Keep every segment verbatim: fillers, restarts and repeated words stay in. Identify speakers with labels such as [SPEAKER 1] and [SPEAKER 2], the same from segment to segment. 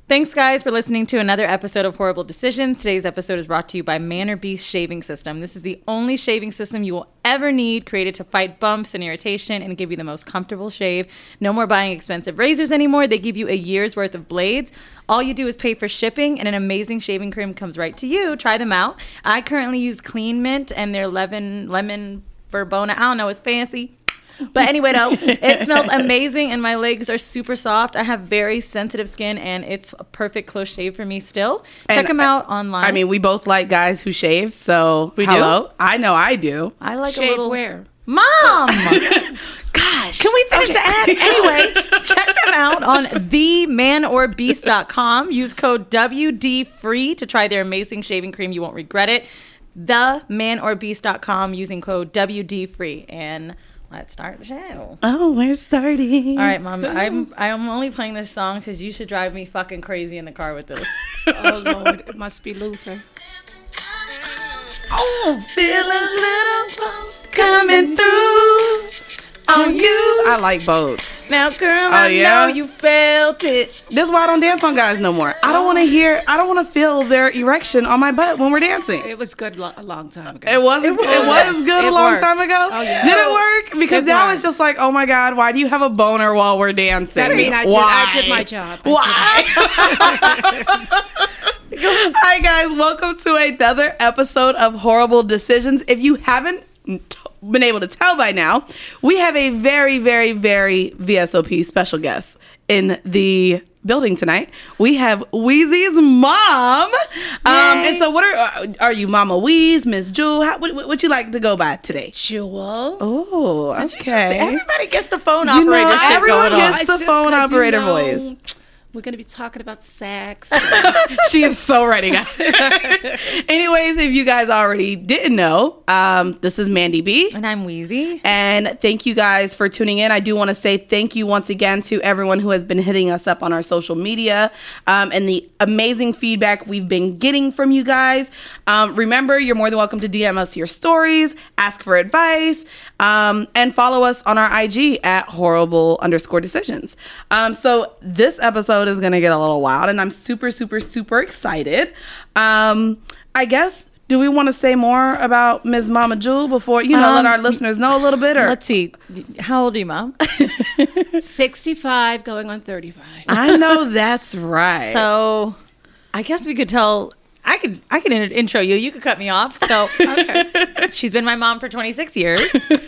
[SPEAKER 1] Thanks, guys, for listening to another episode of Horrible Decisions. Today's episode is brought to you by Man or Beast Shaving System. This is the only shaving system you will ever need, created to fight bumps and irritation and give you the most comfortable shave. No more buying expensive razors anymore. They give you a year's worth of blades. All you do is pay for shipping, and an amazing shaving cream comes right to you. Try them out. I currently use Clean Mint and their lemon, lemon verbena. I don't know, it's fancy. But anyway, though, it smells amazing, and my legs are super soft. I have very sensitive skin, and it's a perfect close shave for me still. Check
[SPEAKER 2] and
[SPEAKER 1] them out online.
[SPEAKER 2] I mean, we both like guys who shave, so
[SPEAKER 1] we
[SPEAKER 2] hello.
[SPEAKER 1] do?
[SPEAKER 2] I know I do.
[SPEAKER 1] I like
[SPEAKER 3] shave
[SPEAKER 1] a little...
[SPEAKER 3] where?
[SPEAKER 1] Mom!
[SPEAKER 2] Gosh.
[SPEAKER 1] Can we finish
[SPEAKER 2] okay.
[SPEAKER 1] the ad? Anyway, check them out on the man or beast dot com. Use code W D free to try their amazing shaving cream. You won't regret it. the man or beast dot com using code W D free. And... let's start the show.
[SPEAKER 2] Oh, we're starting.
[SPEAKER 1] All right, Mom. I'm I'm only playing this song because you should drive me fucking crazy in the car with this.
[SPEAKER 3] Oh, Lord. It must be Luther.
[SPEAKER 2] Oh, feel a little boat coming through on you. I like boats.
[SPEAKER 1] Now, girl,
[SPEAKER 2] oh,
[SPEAKER 1] I
[SPEAKER 2] yeah?
[SPEAKER 1] know you felt it.
[SPEAKER 2] This is why I don't dance on guys no more. I don't want to hear, I don't want to feel their erection on my butt when we're dancing.
[SPEAKER 3] It was good lo- a long time ago.
[SPEAKER 2] It wasn't. It was, it was good
[SPEAKER 3] it
[SPEAKER 2] a long
[SPEAKER 3] worked.
[SPEAKER 2] time ago.
[SPEAKER 3] Oh, yeah.
[SPEAKER 2] Did it work? Because
[SPEAKER 3] It
[SPEAKER 2] now
[SPEAKER 3] worked.
[SPEAKER 2] it's just like, oh my God, why do you have a boner while we're dancing?
[SPEAKER 3] I mean, I did,
[SPEAKER 2] why?
[SPEAKER 3] I did my job. I
[SPEAKER 2] Why? Hi guys, welcome to another episode of Horrible Decisions. If you haven't t- been able to tell by now, we have a very, very, very V S O P special guest in the building tonight. We have Weezy's mom. Um, and so what are are you, Mama Weeze, Miss Jewel? How, what, what you like to go by today?
[SPEAKER 3] Jewel.
[SPEAKER 2] Oh, okay.
[SPEAKER 1] Everybody gets the phone
[SPEAKER 2] You
[SPEAKER 1] operator
[SPEAKER 2] know,
[SPEAKER 1] shit
[SPEAKER 2] everyone
[SPEAKER 1] going on.
[SPEAKER 2] gets
[SPEAKER 3] It's
[SPEAKER 2] the
[SPEAKER 3] just
[SPEAKER 2] phone
[SPEAKER 3] 'cause, you
[SPEAKER 2] operator
[SPEAKER 3] know,
[SPEAKER 2] voice.
[SPEAKER 3] We're going to be talking about sex.
[SPEAKER 2] She is so ready, guys. Anyways, if you guys already didn't know, um, this is Mandy B.
[SPEAKER 1] And I'm Wheezy.
[SPEAKER 2] And thank you guys for tuning in. I do want to say thank you once again to everyone who has been hitting us up on our social media um, and the amazing feedback we've been getting from you guys. Um, remember, you're more than welcome to D M us your stories, ask for advice, um, and follow us on our I G at horrible underscore decisions. Um, so this episode is going to get a little wild, and I'm super, super, super excited. Um, I guess, do we want to say more about Miz Mama Jewel before, you know,
[SPEAKER 1] Um,
[SPEAKER 2] let our listeners know a little bit? Or
[SPEAKER 1] Let's see. How old are you, Mom?
[SPEAKER 3] sixty-five going on thirty-five.
[SPEAKER 2] I know that's right.
[SPEAKER 1] So I guess we could tell... I could I could in- intro you. You could cut me off. So okay. She's been my mom for twenty-six years.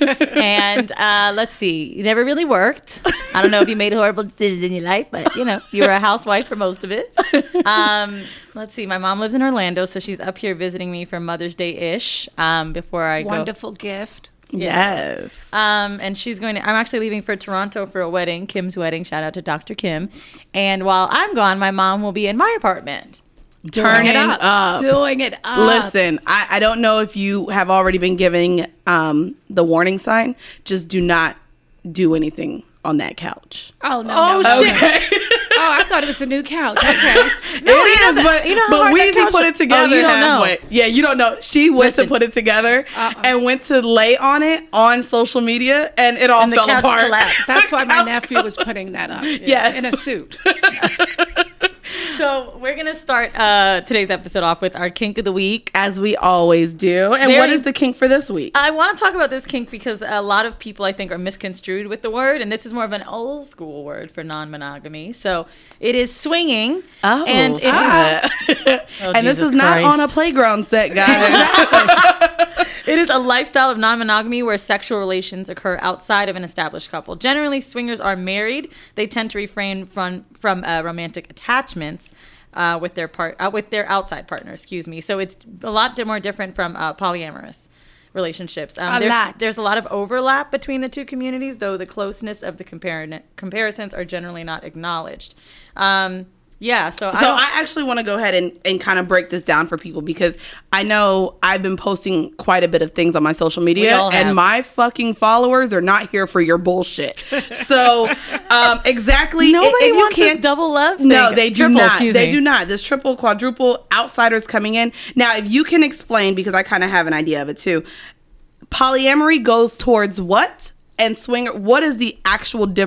[SPEAKER 1] And uh, let's see. It never really worked. I don't know if you made horrible decisions in your life, but, you know, you were a housewife for most of it. Um, let's see. My mom lives in Orlando, so she's up here visiting me for Mother's Day-ish um, before I go.
[SPEAKER 3] Wonderful gift.
[SPEAKER 2] Yes.
[SPEAKER 1] Um, and she's going to, I'm actually leaving for Toronto for a wedding, Kim's wedding. Shout out to Doctor Kim. And while I'm gone, my mom will be in my apartment.
[SPEAKER 2] Turning
[SPEAKER 3] Doing it up.
[SPEAKER 2] up.
[SPEAKER 3] Doing it up.
[SPEAKER 2] Listen, I, I don't know if you have already been giving um, the warning sign. Just do not do anything on that couch.
[SPEAKER 3] Oh, no,
[SPEAKER 1] Oh,
[SPEAKER 3] no.
[SPEAKER 1] shit.
[SPEAKER 3] Okay. Oh, I thought it was a new couch. Okay.
[SPEAKER 2] No, it is, but,
[SPEAKER 1] you know how
[SPEAKER 2] but
[SPEAKER 1] hard that
[SPEAKER 2] Weezy
[SPEAKER 1] couch
[SPEAKER 2] put
[SPEAKER 1] is?
[SPEAKER 2] it together
[SPEAKER 1] Oh, you don't
[SPEAKER 2] halfway.
[SPEAKER 1] know.
[SPEAKER 2] Yeah, you don't know. She went
[SPEAKER 1] Listen.
[SPEAKER 2] to put it together
[SPEAKER 3] Uh-uh.
[SPEAKER 2] and went to lay on it on social media, and it all
[SPEAKER 1] And the
[SPEAKER 2] fell
[SPEAKER 1] couch
[SPEAKER 2] apart.
[SPEAKER 1] collapsed.
[SPEAKER 3] That's
[SPEAKER 2] The
[SPEAKER 3] why my
[SPEAKER 2] couch
[SPEAKER 3] nephew was putting that up.
[SPEAKER 2] Yes.
[SPEAKER 3] In a suit.
[SPEAKER 1] So we're going to start uh, today's episode off with our kink of the week.
[SPEAKER 2] As we always do. And
[SPEAKER 1] Very-
[SPEAKER 2] what is the kink for this week?
[SPEAKER 1] I want to talk about this kink because a lot of people, I think, are misconstrued with the word, and this is more of an old school word for non-monogamy. So it is swinging.
[SPEAKER 2] Oh,
[SPEAKER 1] and it is-
[SPEAKER 2] ah.
[SPEAKER 1] Oh,
[SPEAKER 2] and this
[SPEAKER 1] Jesus
[SPEAKER 2] is not
[SPEAKER 1] Christ.
[SPEAKER 2] on a playground set, guys.
[SPEAKER 1] It is a lifestyle of non-monogamy where sexual relations occur outside of an established couple. Generally, swingers are married. They tend to refrain from from uh, romantic attachments uh, with their part uh, with their outside partner. Excuse me. So it's a lot di- more different from uh, polyamorous relationships. Um,
[SPEAKER 3] A
[SPEAKER 1] there's,
[SPEAKER 3] lot.
[SPEAKER 1] There's a lot of overlap between the two communities, though the closeness of the compar- comparisons are generally not acknowledged. Um, Yeah, so,
[SPEAKER 2] So
[SPEAKER 1] I,
[SPEAKER 2] I actually want to go ahead and, and kind of break this down for people because I know I've been posting quite a bit of things on my social media
[SPEAKER 1] We all have.
[SPEAKER 2] and my fucking followers are not here for your bullshit. So um, exactly.
[SPEAKER 1] nobody
[SPEAKER 2] if you
[SPEAKER 1] wants
[SPEAKER 2] can't,
[SPEAKER 1] this double love thing.
[SPEAKER 2] No, they do
[SPEAKER 1] Triple,
[SPEAKER 2] not.
[SPEAKER 1] excuse
[SPEAKER 2] They
[SPEAKER 1] me.
[SPEAKER 2] do not. This triple, quadruple outsiders coming in. Now, if you can explain, because I kind of have an idea of it too, polyamory goes towards what? And swinger, what is the actual difference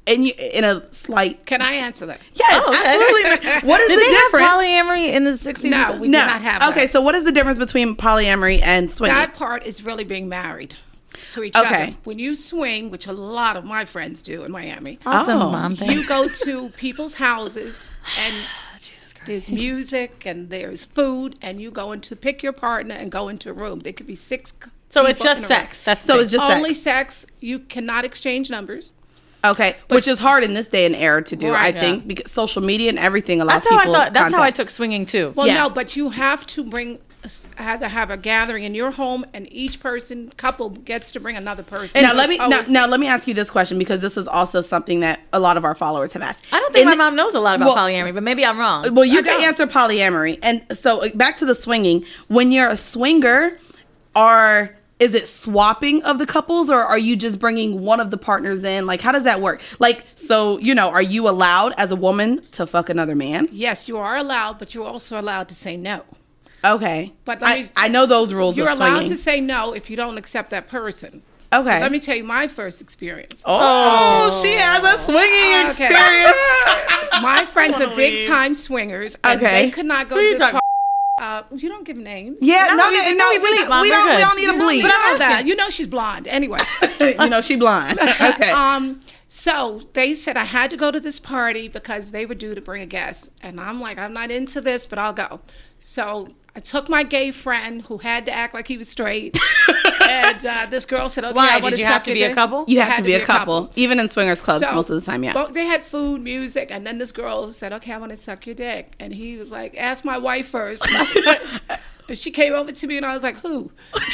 [SPEAKER 2] in you in a slight.
[SPEAKER 3] Can I answer that?
[SPEAKER 2] Yes,
[SPEAKER 1] Oh, okay.
[SPEAKER 2] absolutely. What is
[SPEAKER 1] Did
[SPEAKER 2] the
[SPEAKER 1] they
[SPEAKER 2] difference?
[SPEAKER 1] have polyamory in the sixties?
[SPEAKER 3] No, we
[SPEAKER 2] no.
[SPEAKER 3] did not have that.
[SPEAKER 2] Okay, so what is the difference between polyamory and swinging?
[SPEAKER 3] That part is really being married to each
[SPEAKER 2] Okay.
[SPEAKER 3] other. When you swing, which a lot of my friends do in Miami,
[SPEAKER 1] Awesome,
[SPEAKER 2] Oh.
[SPEAKER 1] Mom. Thanks.
[SPEAKER 3] you go to people's houses and there's music and there's food, and you go into pick your partner and go into a room. There could be six.
[SPEAKER 1] So it's
[SPEAKER 3] people
[SPEAKER 1] just
[SPEAKER 3] in a room.
[SPEAKER 1] sex. That's
[SPEAKER 2] So
[SPEAKER 1] the
[SPEAKER 2] it's
[SPEAKER 1] thing.
[SPEAKER 2] just
[SPEAKER 3] Only
[SPEAKER 2] sex.
[SPEAKER 3] sex. You cannot exchange numbers.
[SPEAKER 2] Okay, which is hard in this day and era to do,
[SPEAKER 3] Right.
[SPEAKER 2] I think, because social media and everything allows
[SPEAKER 1] That's how I
[SPEAKER 2] people.
[SPEAKER 1] thought. That's how I
[SPEAKER 2] contact.
[SPEAKER 1] took swinging too.
[SPEAKER 3] Well,
[SPEAKER 2] Yeah.
[SPEAKER 3] no, but you have to bring. Have to have a gathering in your home, and each person couple gets to bring another person.
[SPEAKER 2] Now
[SPEAKER 3] So
[SPEAKER 2] let
[SPEAKER 3] it's
[SPEAKER 2] me now,
[SPEAKER 3] always-
[SPEAKER 2] now let me ask you this question, because this is also something that a lot of our followers have asked.
[SPEAKER 1] I don't think
[SPEAKER 2] In
[SPEAKER 1] my
[SPEAKER 2] the-
[SPEAKER 1] mom knows a lot about
[SPEAKER 2] Well-
[SPEAKER 1] polyamory, but maybe I'm wrong.
[SPEAKER 2] Well, you
[SPEAKER 3] I
[SPEAKER 2] can
[SPEAKER 3] don't.
[SPEAKER 2] answer polyamory, and so uh, back to the swinging. When you're a swinger, are is it swapping of the couples, or are you just bringing one of the partners in? Like, how does that work? Like, so you know, are you allowed as a woman to fuck another man?
[SPEAKER 3] Yes, you are allowed, but you're also allowed to say no.
[SPEAKER 2] Okay,
[SPEAKER 3] But let
[SPEAKER 2] I,
[SPEAKER 3] me-
[SPEAKER 2] I know those rules.
[SPEAKER 3] You're
[SPEAKER 2] of
[SPEAKER 3] allowed
[SPEAKER 2] swinging.
[SPEAKER 3] to say no if you don't accept that person.
[SPEAKER 2] Okay.
[SPEAKER 3] Let me tell you my first experience.
[SPEAKER 2] Oh, she has a swinging
[SPEAKER 3] Okay.
[SPEAKER 2] experience.
[SPEAKER 3] My friends are
[SPEAKER 1] wanna
[SPEAKER 3] big
[SPEAKER 1] leave.
[SPEAKER 3] time swingers, and
[SPEAKER 2] Okay.
[SPEAKER 3] they could not go
[SPEAKER 1] Who
[SPEAKER 3] to
[SPEAKER 1] you
[SPEAKER 3] this
[SPEAKER 1] talking
[SPEAKER 3] party. Uh, you don't give names.
[SPEAKER 2] Yeah,
[SPEAKER 1] No,
[SPEAKER 2] no,
[SPEAKER 1] we-
[SPEAKER 2] no,
[SPEAKER 1] no,
[SPEAKER 2] no,
[SPEAKER 1] we
[SPEAKER 2] we,
[SPEAKER 1] bleep,
[SPEAKER 2] don't-
[SPEAKER 1] Mom,
[SPEAKER 2] we
[SPEAKER 1] we're
[SPEAKER 2] don't. We
[SPEAKER 1] good.
[SPEAKER 2] don't need a
[SPEAKER 3] You know,
[SPEAKER 2] bleep.
[SPEAKER 3] you know that. You know she's blonde. Anyway.
[SPEAKER 2] you know she blind. Okay.
[SPEAKER 3] Um, so they said I had to go to this party because they were due to bring a guest. And I'm like, I'm not into this, but I'll go. So I took my gay friend who had to act like he was straight. and uh, this girl said, okay,
[SPEAKER 1] Why?
[SPEAKER 3] I
[SPEAKER 1] Did
[SPEAKER 3] want
[SPEAKER 1] you have
[SPEAKER 3] suck
[SPEAKER 1] to
[SPEAKER 3] your
[SPEAKER 1] be a
[SPEAKER 3] dick.
[SPEAKER 1] couple?
[SPEAKER 2] You
[SPEAKER 3] I
[SPEAKER 2] have
[SPEAKER 3] had
[SPEAKER 2] to be a couple, even in swingers clubs
[SPEAKER 3] So,
[SPEAKER 2] most of the time. Yeah.
[SPEAKER 3] Well, they had food, music, and then this girl said, okay, I want to suck your dick. And he was like, ask my wife first. And she came over to me and I was like, who?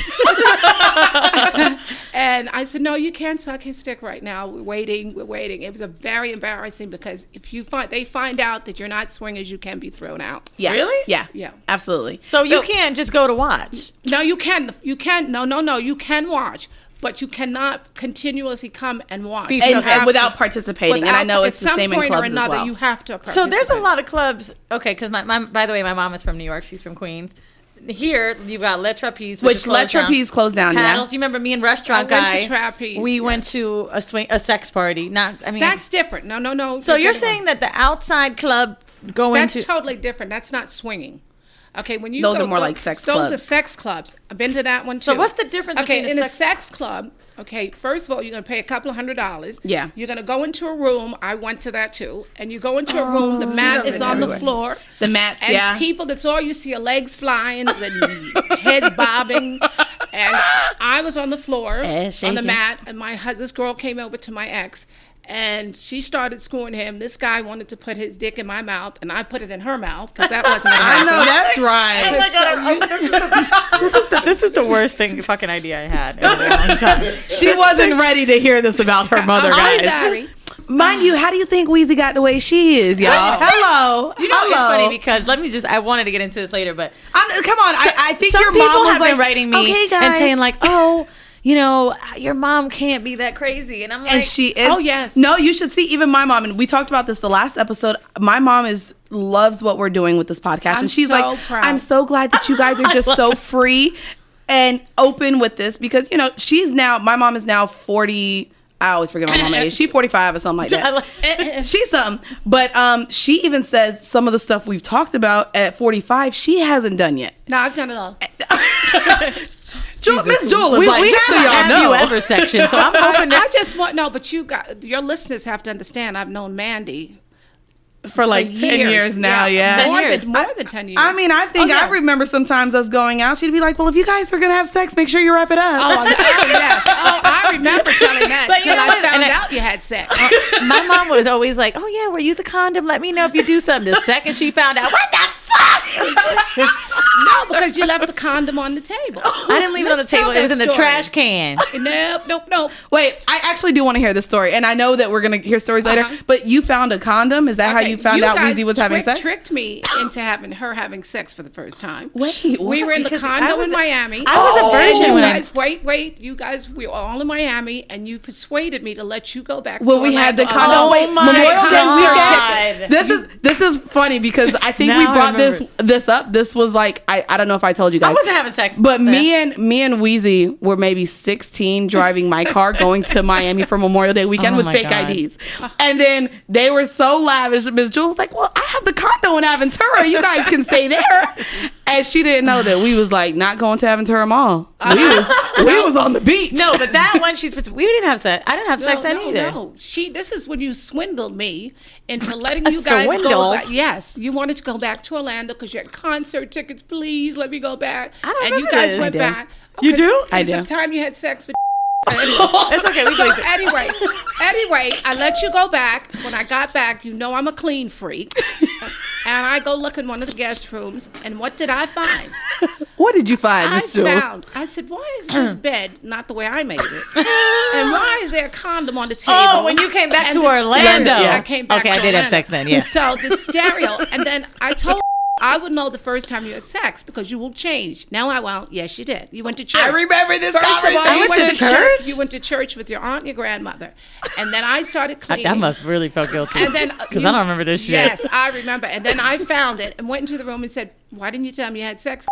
[SPEAKER 3] And I said, no, you can't suck his dick right now. We're waiting, we're waiting. It was a very embarrassing because if you find they find out that you're not swingers, you can be thrown out.
[SPEAKER 2] Yeah.
[SPEAKER 1] Really?
[SPEAKER 2] Yeah.
[SPEAKER 3] Yeah.
[SPEAKER 2] Absolutely.
[SPEAKER 1] So you can't just go to watch.
[SPEAKER 3] No, you can. You can. No, no, no. You can watch, but you cannot continuously come and watch.
[SPEAKER 1] Be-
[SPEAKER 3] You
[SPEAKER 2] And,
[SPEAKER 1] Okay.
[SPEAKER 3] have
[SPEAKER 2] and without
[SPEAKER 3] to-
[SPEAKER 2] participating, and I
[SPEAKER 3] without-
[SPEAKER 2] know
[SPEAKER 3] at
[SPEAKER 2] it's the
[SPEAKER 3] some
[SPEAKER 2] same in
[SPEAKER 3] point or
[SPEAKER 2] clubs as
[SPEAKER 3] another,
[SPEAKER 2] well.
[SPEAKER 3] you have to
[SPEAKER 1] So
[SPEAKER 3] participate.
[SPEAKER 1] there's a lot of clubs. Okay, because my, my by the way, my mom is from New York. She's from Queens. Here you've got Le Trapeze, which,
[SPEAKER 2] Which
[SPEAKER 1] is
[SPEAKER 2] Le
[SPEAKER 1] closed down.
[SPEAKER 2] Trapeze closed down, yeah.
[SPEAKER 1] Paddles. You remember me and Restaurant
[SPEAKER 3] I went
[SPEAKER 1] Guy?
[SPEAKER 3] to Trapeze,
[SPEAKER 1] We
[SPEAKER 3] yeah.
[SPEAKER 1] went to a swing, a sex party. Not, I mean,
[SPEAKER 3] That's different. No, no, no.
[SPEAKER 1] so you're
[SPEAKER 3] getting wrong.
[SPEAKER 1] saying that the outside club going
[SPEAKER 3] That's
[SPEAKER 1] to
[SPEAKER 3] totally different. That's not swinging. Okay, when you
[SPEAKER 2] Those
[SPEAKER 3] go,
[SPEAKER 2] are more
[SPEAKER 3] go-
[SPEAKER 2] like sex
[SPEAKER 3] those
[SPEAKER 2] clubs.
[SPEAKER 3] are sex clubs. I've been to that one too.
[SPEAKER 1] So what's the difference
[SPEAKER 3] Okay,
[SPEAKER 1] between a
[SPEAKER 3] in
[SPEAKER 1] sex-
[SPEAKER 3] a sex club? Okay, first of all, you're gonna pay a couple of hundred dollars.
[SPEAKER 2] Yeah.
[SPEAKER 3] You're gonna go into a room. I went to that too. And you go into a room. The mat is on the
[SPEAKER 2] everywhere.
[SPEAKER 3] floor.
[SPEAKER 2] The mats,
[SPEAKER 3] And
[SPEAKER 2] yeah.
[SPEAKER 3] people, that's all you see are legs flying, the heads bobbing. And I was on the floor,
[SPEAKER 2] Ass
[SPEAKER 3] on the
[SPEAKER 2] shaking.
[SPEAKER 3] mat, and my hus- this girl came over to my ex, and she started screwing him. This guy wanted to put his dick in my mouth, and I put it in her mouth, because that wasn't gonna
[SPEAKER 2] I
[SPEAKER 3] happen.
[SPEAKER 2] know that's right.
[SPEAKER 3] So you-
[SPEAKER 1] this is the, this is the worst thing fucking idea I had in a long time.
[SPEAKER 2] She wasn't ready to hear this about her mother,
[SPEAKER 3] I'm
[SPEAKER 2] guys.
[SPEAKER 3] sorry.
[SPEAKER 2] Mind you, how do you think Weezy got the way she is, y'all? Hello.
[SPEAKER 1] You know,
[SPEAKER 2] Hello.
[SPEAKER 1] it's funny because let me just, I wanted to get into this later, but
[SPEAKER 2] I'm, come on, I, I think
[SPEAKER 1] some
[SPEAKER 2] your
[SPEAKER 1] people
[SPEAKER 2] mom was
[SPEAKER 1] have
[SPEAKER 2] like,
[SPEAKER 1] been writing me
[SPEAKER 2] okay, guys.
[SPEAKER 1] and saying like, oh, you know, your mom can't be that crazy. And I'm like,
[SPEAKER 2] and she is.
[SPEAKER 3] Oh, yes.
[SPEAKER 2] No, you should see even my mom, and we talked about this the last episode. My mom is loves what we're doing with this podcast,
[SPEAKER 3] I'm
[SPEAKER 2] and she's
[SPEAKER 3] so
[SPEAKER 2] like,
[SPEAKER 3] proud.
[SPEAKER 2] I'm so glad that you guys are just so free and open with this, because you know she's now. My mom is now forty. I always forget my mom's age. She's forty-five or something like
[SPEAKER 1] I
[SPEAKER 2] that.
[SPEAKER 1] like-
[SPEAKER 2] She's something. But um, she even says some of the stuff we've talked about at forty-five, she hasn't done yet.
[SPEAKER 3] No, I've done it all.
[SPEAKER 2] Ju- Miss Jewel is
[SPEAKER 1] we,
[SPEAKER 2] like,
[SPEAKER 1] we
[SPEAKER 2] just so
[SPEAKER 1] have a
[SPEAKER 2] y'all
[SPEAKER 1] have
[SPEAKER 2] know.
[SPEAKER 1] you ever section, so I'm hoping
[SPEAKER 3] I
[SPEAKER 1] that.
[SPEAKER 3] just want no, but you got your listeners have to understand. I've known Mandy
[SPEAKER 2] for like
[SPEAKER 3] for
[SPEAKER 2] ten years now, yeah.
[SPEAKER 3] more
[SPEAKER 1] years.
[SPEAKER 3] than more than ten years.
[SPEAKER 2] I mean, I think
[SPEAKER 3] Oh, yeah.
[SPEAKER 2] I remember sometimes us going out. She'd be like, "Well, if you guys are gonna have sex, make sure you wrap it
[SPEAKER 3] Oh,
[SPEAKER 2] up."
[SPEAKER 3] oh, yes. Oh, I remember telling that
[SPEAKER 1] But you
[SPEAKER 3] till
[SPEAKER 1] know
[SPEAKER 3] I
[SPEAKER 1] what?
[SPEAKER 3] found
[SPEAKER 1] And I-
[SPEAKER 3] out you had sex.
[SPEAKER 1] My mom was always like, "Oh yeah, we'll use a condom. Let me know if you do something." The second she found out, what the fuck?
[SPEAKER 3] No, because you left the condom on the table.
[SPEAKER 1] I didn't leave it on the
[SPEAKER 3] Let's tell
[SPEAKER 1] table. It was
[SPEAKER 3] that
[SPEAKER 1] in the
[SPEAKER 3] story.
[SPEAKER 1] trash can.
[SPEAKER 3] Nope, nope, nope.
[SPEAKER 2] Wait, I actually do want to hear this story, and I know that we're gonna hear stories later.
[SPEAKER 3] Uh-huh.
[SPEAKER 2] But you found a condom? Is that how
[SPEAKER 3] Okay,
[SPEAKER 2] you found out
[SPEAKER 3] guys
[SPEAKER 2] Weezy was having
[SPEAKER 3] trick-
[SPEAKER 2] sex?
[SPEAKER 3] Tricked me into having her having sex for the first time.
[SPEAKER 2] Wait,
[SPEAKER 3] We
[SPEAKER 2] what?
[SPEAKER 3] were in the
[SPEAKER 1] Because I
[SPEAKER 3] condo
[SPEAKER 1] was
[SPEAKER 3] in
[SPEAKER 1] a-
[SPEAKER 3] Miami.
[SPEAKER 1] I was a
[SPEAKER 2] Oh.
[SPEAKER 1] virgin
[SPEAKER 3] You
[SPEAKER 1] when I.
[SPEAKER 3] guys, wait, wait. You guys, we were all in Miami, and you persuaded me to let you go back.
[SPEAKER 2] Well,
[SPEAKER 3] to
[SPEAKER 2] we had the
[SPEAKER 3] Orlando.
[SPEAKER 2] condom.
[SPEAKER 1] Oh
[SPEAKER 2] Wait,
[SPEAKER 1] my
[SPEAKER 2] Memorial Day
[SPEAKER 1] God.
[SPEAKER 2] weekend. This is this is funny because I think
[SPEAKER 1] Now
[SPEAKER 2] we
[SPEAKER 1] I
[SPEAKER 2] brought this
[SPEAKER 1] remember.
[SPEAKER 2] this up. This was like I, I don't know if I told you
[SPEAKER 1] I
[SPEAKER 2] guys.
[SPEAKER 1] wasn't having sex.
[SPEAKER 2] But
[SPEAKER 1] then.
[SPEAKER 2] me and me and Wheezy were maybe sixteen driving my car going to Miami for Memorial Day weekend
[SPEAKER 1] Oh
[SPEAKER 2] with
[SPEAKER 1] my
[SPEAKER 2] fake
[SPEAKER 1] God.
[SPEAKER 2] I Ds. And then they were so lavish. Miss Jewel was like, well, I have the condo in Aventura. You guys can stay there. And she didn't know that we was like not going to Aventura Mall. We was we was on the beach.
[SPEAKER 1] No, but that one she's. We didn't have sex. I didn't have sex
[SPEAKER 3] No,
[SPEAKER 1] then
[SPEAKER 3] no,
[SPEAKER 1] either.
[SPEAKER 3] no. She. This is when you swindled me into letting
[SPEAKER 1] A
[SPEAKER 3] you guys go
[SPEAKER 1] swindled?
[SPEAKER 3] back. Yes, you wanted to go back to Orlando because you had concert tickets. Please let me go back.
[SPEAKER 1] I don't
[SPEAKER 3] and you
[SPEAKER 1] remember
[SPEAKER 3] guys
[SPEAKER 1] this.
[SPEAKER 3] went
[SPEAKER 2] I do.
[SPEAKER 3] back.
[SPEAKER 1] You do?
[SPEAKER 2] I
[SPEAKER 3] Because
[SPEAKER 2] do.
[SPEAKER 3] of the time you had sex with.
[SPEAKER 1] It's okay. We
[SPEAKER 3] So
[SPEAKER 1] can.
[SPEAKER 3] anyway, anyway, I let you go back. When I got back, you know I'm a clean freak, and I go look in one of the guest rooms, and what did I find?
[SPEAKER 2] What did you find,
[SPEAKER 3] I
[SPEAKER 2] Miss Jewel?
[SPEAKER 3] found. I said, "Why is this bed not the way I made it? And why is there a condom on the table?"
[SPEAKER 1] Oh, when you came back
[SPEAKER 3] And
[SPEAKER 1] to
[SPEAKER 3] the
[SPEAKER 1] Orlando.
[SPEAKER 3] stereo-
[SPEAKER 2] Yeah.
[SPEAKER 3] I came back.
[SPEAKER 1] Okay,
[SPEAKER 3] to
[SPEAKER 1] I did have
[SPEAKER 3] Orlando.
[SPEAKER 1] sex then, yeah.
[SPEAKER 3] So the stereo, and then I told. I would know the first time you had sex because you will change. No, I won't. Yes, you did. You went to church.
[SPEAKER 2] I remember this
[SPEAKER 3] First of all,
[SPEAKER 2] conversation.
[SPEAKER 3] you
[SPEAKER 1] I went to church?
[SPEAKER 3] You went to church with your aunt and your grandmother, and then I started
[SPEAKER 1] I,
[SPEAKER 3] cleaning.
[SPEAKER 1] I must really felt guilty.
[SPEAKER 3] And then
[SPEAKER 1] because
[SPEAKER 3] you-
[SPEAKER 1] I don't remember this shit.
[SPEAKER 3] Yes, I remember. And then I found it and went into the room and said, "Why didn't you tell me you had sex?"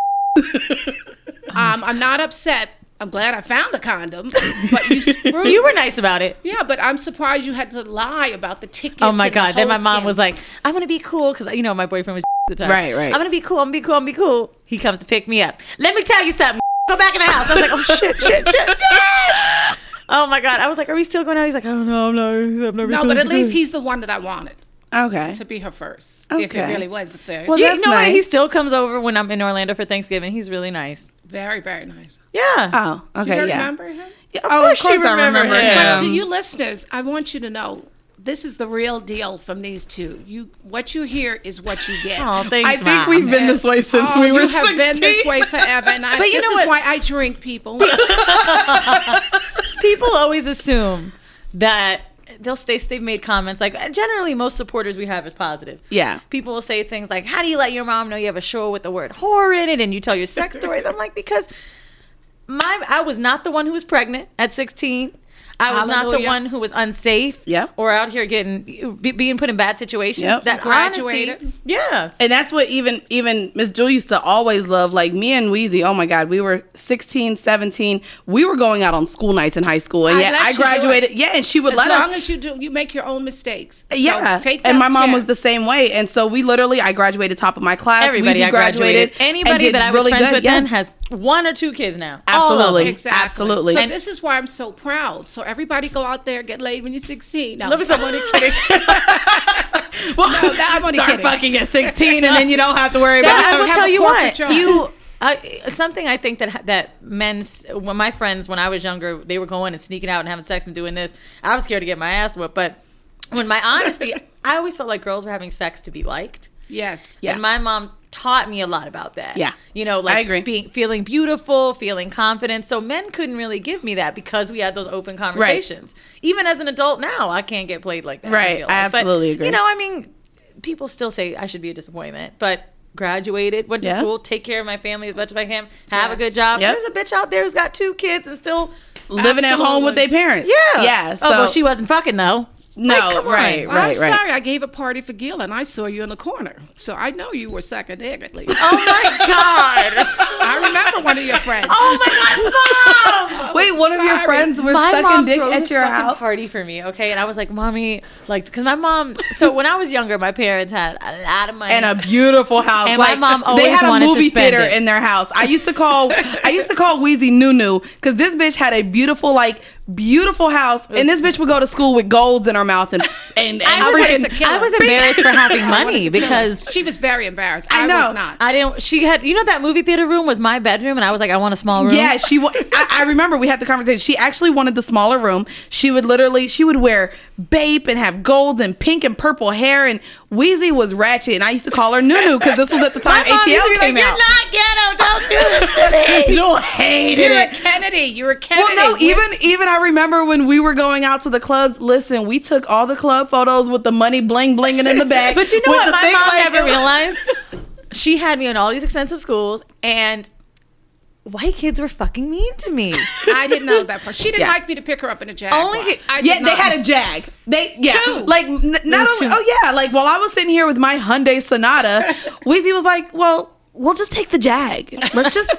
[SPEAKER 3] um, I'm not upset. I'm glad I found a condom, but you screwed.
[SPEAKER 1] You were nice about it.
[SPEAKER 3] Yeah, but I'm surprised you had to lie about the tickets.
[SPEAKER 1] Oh my
[SPEAKER 3] and the
[SPEAKER 1] god! Then my
[SPEAKER 3] whole
[SPEAKER 1] mom
[SPEAKER 3] scam.
[SPEAKER 1] was like, "I'm gonna be cool," because you know my boyfriend was at the time.
[SPEAKER 2] Right, right.
[SPEAKER 1] I'm gonna be cool. I'm gonna be cool. I'm gonna be cool. He comes to pick me up. Let me tell you something. Go back in the house. I was like, "Oh shit, shit, shit, shit." Oh my god! I was like, "Are we still going out?" He's like, "I don't know. I'm not. I've never."
[SPEAKER 3] No,
[SPEAKER 1] told
[SPEAKER 3] but at
[SPEAKER 1] you
[SPEAKER 3] least
[SPEAKER 1] guys."
[SPEAKER 3] he's the one that I wanted
[SPEAKER 2] Okay.
[SPEAKER 3] to be her first. If it
[SPEAKER 2] Okay.
[SPEAKER 3] really was the first.
[SPEAKER 2] Well,
[SPEAKER 1] Yeah,
[SPEAKER 2] that's
[SPEAKER 1] no,
[SPEAKER 2] nice.
[SPEAKER 1] he still comes over when I'm in Orlando for Thanksgiving. He's really nice.
[SPEAKER 3] Very, very nice.
[SPEAKER 1] Yeah.
[SPEAKER 2] Oh,
[SPEAKER 3] Do
[SPEAKER 2] okay,
[SPEAKER 3] you
[SPEAKER 2] yeah.
[SPEAKER 3] remember him?
[SPEAKER 2] Yeah,
[SPEAKER 1] Of
[SPEAKER 2] oh,
[SPEAKER 1] course
[SPEAKER 2] of course
[SPEAKER 1] you
[SPEAKER 2] I
[SPEAKER 1] remember
[SPEAKER 2] remember
[SPEAKER 1] him.
[SPEAKER 3] But to
[SPEAKER 2] him.
[SPEAKER 3] you listeners, I want you to know this is the real deal from these two. You, what you hear is what you get.
[SPEAKER 1] Oh, thanks,
[SPEAKER 2] I think
[SPEAKER 1] Mom.
[SPEAKER 2] we've been this way since
[SPEAKER 3] Oh,
[SPEAKER 2] we were
[SPEAKER 3] you have
[SPEAKER 2] sixteen.
[SPEAKER 3] been this way forever, and I,
[SPEAKER 1] But you
[SPEAKER 3] this
[SPEAKER 1] know
[SPEAKER 3] is
[SPEAKER 1] what?
[SPEAKER 3] why I drink, people.
[SPEAKER 1] People always assume that they'll stay. They've made comments like generally most supporters we have is positive.
[SPEAKER 2] Yeah.
[SPEAKER 1] People will say things like, "How do you let your mom know you have a show with the word whore in it and you tell your sex stories?" I'm like, because my I was not the one who was pregnant at sixteen. I was not the
[SPEAKER 3] Hallelujah.
[SPEAKER 1] one who was unsafe.
[SPEAKER 2] Yeah.
[SPEAKER 1] Or out here getting be, being put in bad situations.
[SPEAKER 2] Yep.
[SPEAKER 1] That
[SPEAKER 3] Graduated.
[SPEAKER 1] honesty, yeah.
[SPEAKER 2] And that's what even even Miss Jewel used to always love. Like me and Wheezy, oh my God, we were sixteen, seventeen. We were going out on school nights in high school. And
[SPEAKER 3] I
[SPEAKER 2] yeah,
[SPEAKER 3] let
[SPEAKER 2] I
[SPEAKER 3] you do
[SPEAKER 2] graduated.
[SPEAKER 3] it.
[SPEAKER 2] Yeah, and she would
[SPEAKER 3] As
[SPEAKER 2] let
[SPEAKER 3] long
[SPEAKER 2] us.
[SPEAKER 3] as you do, you make your own mistakes. So
[SPEAKER 2] Yeah,
[SPEAKER 3] take
[SPEAKER 2] and
[SPEAKER 3] that
[SPEAKER 2] my mom was
[SPEAKER 3] chance.
[SPEAKER 2] the same way. And so we literally, I graduated top of my class.
[SPEAKER 1] Everybody
[SPEAKER 2] Wheezy
[SPEAKER 1] I graduated.
[SPEAKER 2] and
[SPEAKER 1] Anybody
[SPEAKER 2] did
[SPEAKER 1] that I was
[SPEAKER 2] really
[SPEAKER 1] friends
[SPEAKER 2] good.
[SPEAKER 1] with
[SPEAKER 2] Yeah.
[SPEAKER 1] then has one or two kids now. All of them.
[SPEAKER 2] Absolutely.
[SPEAKER 3] Exactly.
[SPEAKER 2] Absolutely.
[SPEAKER 3] So
[SPEAKER 2] And-
[SPEAKER 3] this is why I'm so proud. So everybody go out there, get laid when you're sixteen. No,
[SPEAKER 1] Let me
[SPEAKER 3] I'm only kidding.
[SPEAKER 2] Well,
[SPEAKER 3] No, that- I'm only
[SPEAKER 2] start
[SPEAKER 3] kidding.
[SPEAKER 2] fucking at sixteen, and then you don't have to worry
[SPEAKER 1] But
[SPEAKER 2] about.
[SPEAKER 1] I will
[SPEAKER 3] have
[SPEAKER 1] tell
[SPEAKER 3] a
[SPEAKER 1] you
[SPEAKER 3] corporate
[SPEAKER 1] what
[SPEAKER 3] job.
[SPEAKER 1] you I, something I think that that men's when my friends when I was younger they were going and sneaking out and having sex and doing this. I was scared to get my ass whipped, but when my honesty, I always felt like girls were having sex to be liked.
[SPEAKER 3] Yes.
[SPEAKER 2] Yeah.
[SPEAKER 1] And my mom taught me a lot about that.
[SPEAKER 2] Yeah.
[SPEAKER 1] You know, like
[SPEAKER 2] I agree.
[SPEAKER 1] being feeling beautiful, feeling confident. So men couldn't really give me that because we had those open conversations. Even as an adult now, I can't get played like that.
[SPEAKER 2] Right.
[SPEAKER 1] feel
[SPEAKER 2] I
[SPEAKER 1] like. But,
[SPEAKER 2] absolutely agree.
[SPEAKER 1] You know, I mean, people still say I should be a disappointment, but graduated, went to
[SPEAKER 2] Yeah.
[SPEAKER 1] school, take care of my family as much as I can, have a
[SPEAKER 3] Yes.
[SPEAKER 1] good job.
[SPEAKER 2] Yep.
[SPEAKER 1] There's a bitch out there who's got two kids and still
[SPEAKER 2] Living at home with their
[SPEAKER 3] Absolutely.
[SPEAKER 2] parents.
[SPEAKER 1] yeah.
[SPEAKER 2] Yeah. So,
[SPEAKER 1] oh, well, she wasn't fucking though.
[SPEAKER 2] no,
[SPEAKER 1] Like, come on.
[SPEAKER 2] right,
[SPEAKER 3] Well,
[SPEAKER 2] right,
[SPEAKER 3] I'm
[SPEAKER 2] right.
[SPEAKER 3] sorry. I gave a party for Gil and I saw you in the corner. So I know you were sucking dick at least.
[SPEAKER 1] Oh my god.
[SPEAKER 3] I remember one of your friends.
[SPEAKER 1] Oh my gosh, mom.
[SPEAKER 2] Wait, one of your
[SPEAKER 3] Sorry.
[SPEAKER 2] friends were
[SPEAKER 1] My
[SPEAKER 2] sucking
[SPEAKER 1] mom
[SPEAKER 2] dick
[SPEAKER 1] threw
[SPEAKER 2] at
[SPEAKER 1] this
[SPEAKER 2] your
[SPEAKER 1] fucking
[SPEAKER 2] house.
[SPEAKER 1] party for me, okay? And I was like, mommy, like, because my mom. So when I was younger, my parents had a lot of money
[SPEAKER 2] And a beautiful house.
[SPEAKER 1] And my
[SPEAKER 2] like,
[SPEAKER 1] mom
[SPEAKER 2] they
[SPEAKER 1] always
[SPEAKER 2] had a
[SPEAKER 1] wanted to
[SPEAKER 2] movie
[SPEAKER 1] spend
[SPEAKER 2] theater
[SPEAKER 1] it.
[SPEAKER 2] in their house. I used to call I used to call Wheezy Nunu because this bitch had a beautiful, like, beautiful house, and this bitch would go to school with golds in her mouth and and, and
[SPEAKER 1] I was,
[SPEAKER 3] wanted
[SPEAKER 2] freaking.
[SPEAKER 3] to kill
[SPEAKER 1] I
[SPEAKER 3] her.
[SPEAKER 1] was embarrassed for having
[SPEAKER 3] I wanted
[SPEAKER 1] money
[SPEAKER 3] to kill her.
[SPEAKER 1] because
[SPEAKER 3] She was very embarrassed.
[SPEAKER 2] I
[SPEAKER 3] I,
[SPEAKER 2] know.
[SPEAKER 3] was not.
[SPEAKER 1] I didn't. She had, you know, that movie theater room was my bedroom, and I was like, I want a small room.
[SPEAKER 2] Yeah, she. wa- I, I remember we had the conversation. She actually wanted the smaller room. She would literally, she would wear Bape and have golds and pink and purple hair. And Wheezy was ratchet, and I used to call her Nunu because this was at the time
[SPEAKER 1] My mom
[SPEAKER 2] A T
[SPEAKER 1] used to
[SPEAKER 2] L
[SPEAKER 1] be
[SPEAKER 2] came
[SPEAKER 1] like,
[SPEAKER 2] out.
[SPEAKER 1] You're not ghetto. Don't do this to me.
[SPEAKER 2] Jewel hated
[SPEAKER 3] You're a
[SPEAKER 2] it.
[SPEAKER 3] Kennedy. You're a Kennedy.
[SPEAKER 2] Well, no, even
[SPEAKER 3] Where's-
[SPEAKER 2] even I remember when we were going out to the clubs. Listen, we took all the club photos with the money bling blinging in the back.
[SPEAKER 1] But you know
[SPEAKER 2] with
[SPEAKER 1] what?
[SPEAKER 2] the
[SPEAKER 1] My
[SPEAKER 2] thing
[SPEAKER 1] mom
[SPEAKER 2] like-
[SPEAKER 1] never realized. She had me in all these expensive schools, and white kids were fucking mean to me.
[SPEAKER 3] I didn't know that part. She didn't
[SPEAKER 2] Yeah.
[SPEAKER 3] like me to pick her up in a Jag.
[SPEAKER 1] Only-
[SPEAKER 3] I did
[SPEAKER 2] Yeah, they
[SPEAKER 3] not.
[SPEAKER 2] had a Jag. They yeah,
[SPEAKER 3] Two.
[SPEAKER 2] like n- not
[SPEAKER 1] was
[SPEAKER 2] only.
[SPEAKER 1] two.
[SPEAKER 2] Oh yeah, like while I was sitting here with my Hyundai Sonata, Weezy was like, "Well, we'll just take the Jag. Let's just.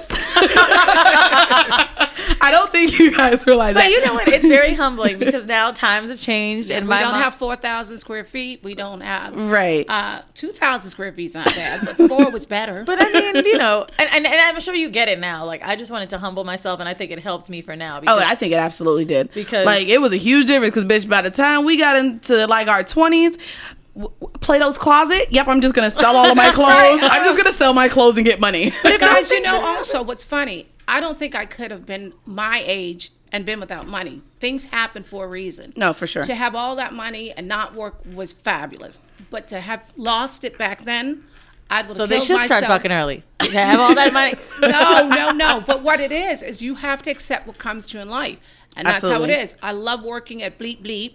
[SPEAKER 2] I don't think you guys realize
[SPEAKER 1] But
[SPEAKER 2] that.
[SPEAKER 1] you know what? It's very humbling because now times have changed, and
[SPEAKER 3] we
[SPEAKER 1] my
[SPEAKER 3] don't
[SPEAKER 1] mom,
[SPEAKER 3] have four thousand square feet. We don't have
[SPEAKER 2] Right.
[SPEAKER 3] uh, two thousand square feet's not bad, but four was better.
[SPEAKER 1] But I mean, you know, and, and, and I'm sure you get it now. Like, I just wanted to humble myself, and I think it helped me for now.
[SPEAKER 2] Oh,
[SPEAKER 1] Because,
[SPEAKER 2] I think it absolutely did.
[SPEAKER 1] Because-
[SPEAKER 2] like it was a huge difference. Because bitch, by the time we got into like our twenties, w- Plato's Closet. Yep, I'm just gonna sell all of my clothes. I'm just gonna sell my clothes and get money.
[SPEAKER 3] But guys, you know, also what's funny, I don't think I could have been my age and been without money. Things happen for a reason.
[SPEAKER 2] No, for sure.
[SPEAKER 3] To have all that money and not work was fabulous. But to have lost it back then, I would have
[SPEAKER 1] so they
[SPEAKER 3] killed
[SPEAKER 1] should
[SPEAKER 3] myself.
[SPEAKER 1] start fucking early. To have all that money.
[SPEAKER 3] No, no, no. But what it is, is you have to accept what comes to you in life. And that's
[SPEAKER 2] Absolutely.
[SPEAKER 3] how it is. I love working at Bleep Bleep.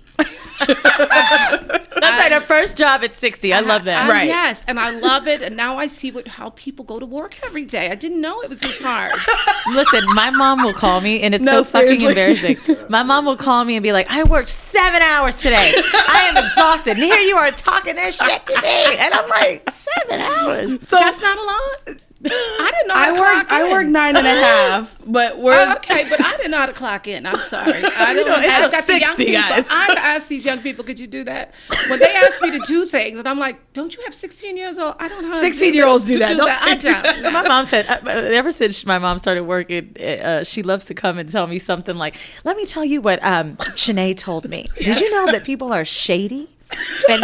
[SPEAKER 1] That's like her first job at sixty. I love that.
[SPEAKER 3] I-
[SPEAKER 2] Right.
[SPEAKER 3] Yes, and I love it. And now I see what how people go to work every day. I didn't know it was this hard.
[SPEAKER 1] Listen, my mom will call me, and it's
[SPEAKER 2] No,
[SPEAKER 1] so fucking
[SPEAKER 2] seriously.
[SPEAKER 1] embarrassing. My mom will call me and be like, I worked seven hours today. I am exhausted. And here you are talking that shit to me. And I'm like, seven hours?
[SPEAKER 2] So
[SPEAKER 3] That's not a lot. I didn't know how
[SPEAKER 2] I
[SPEAKER 3] to
[SPEAKER 2] work.
[SPEAKER 3] clock
[SPEAKER 2] I
[SPEAKER 3] in.
[SPEAKER 2] work nine and a half, but we're
[SPEAKER 3] Oh, okay, but I didn't know how to clock in. I'm sorry. I don't
[SPEAKER 1] know, it's
[SPEAKER 3] I've
[SPEAKER 1] at
[SPEAKER 3] got the young
[SPEAKER 2] sixty,
[SPEAKER 3] people.
[SPEAKER 2] guys.
[SPEAKER 3] I've asked these young people, could you do that? When they ask me to do things, and I'm like, don't you have sixteen years old? I don't know how to do
[SPEAKER 2] sixteen-year-olds
[SPEAKER 3] this,
[SPEAKER 2] do
[SPEAKER 3] to
[SPEAKER 2] that. Don't
[SPEAKER 3] I
[SPEAKER 2] they?
[SPEAKER 3] don't.
[SPEAKER 1] My mom said, uh, ever since my mom started working, uh, she loves to come and tell me something like, let me tell you what um, Shanae told me. Did you know that people are shady? And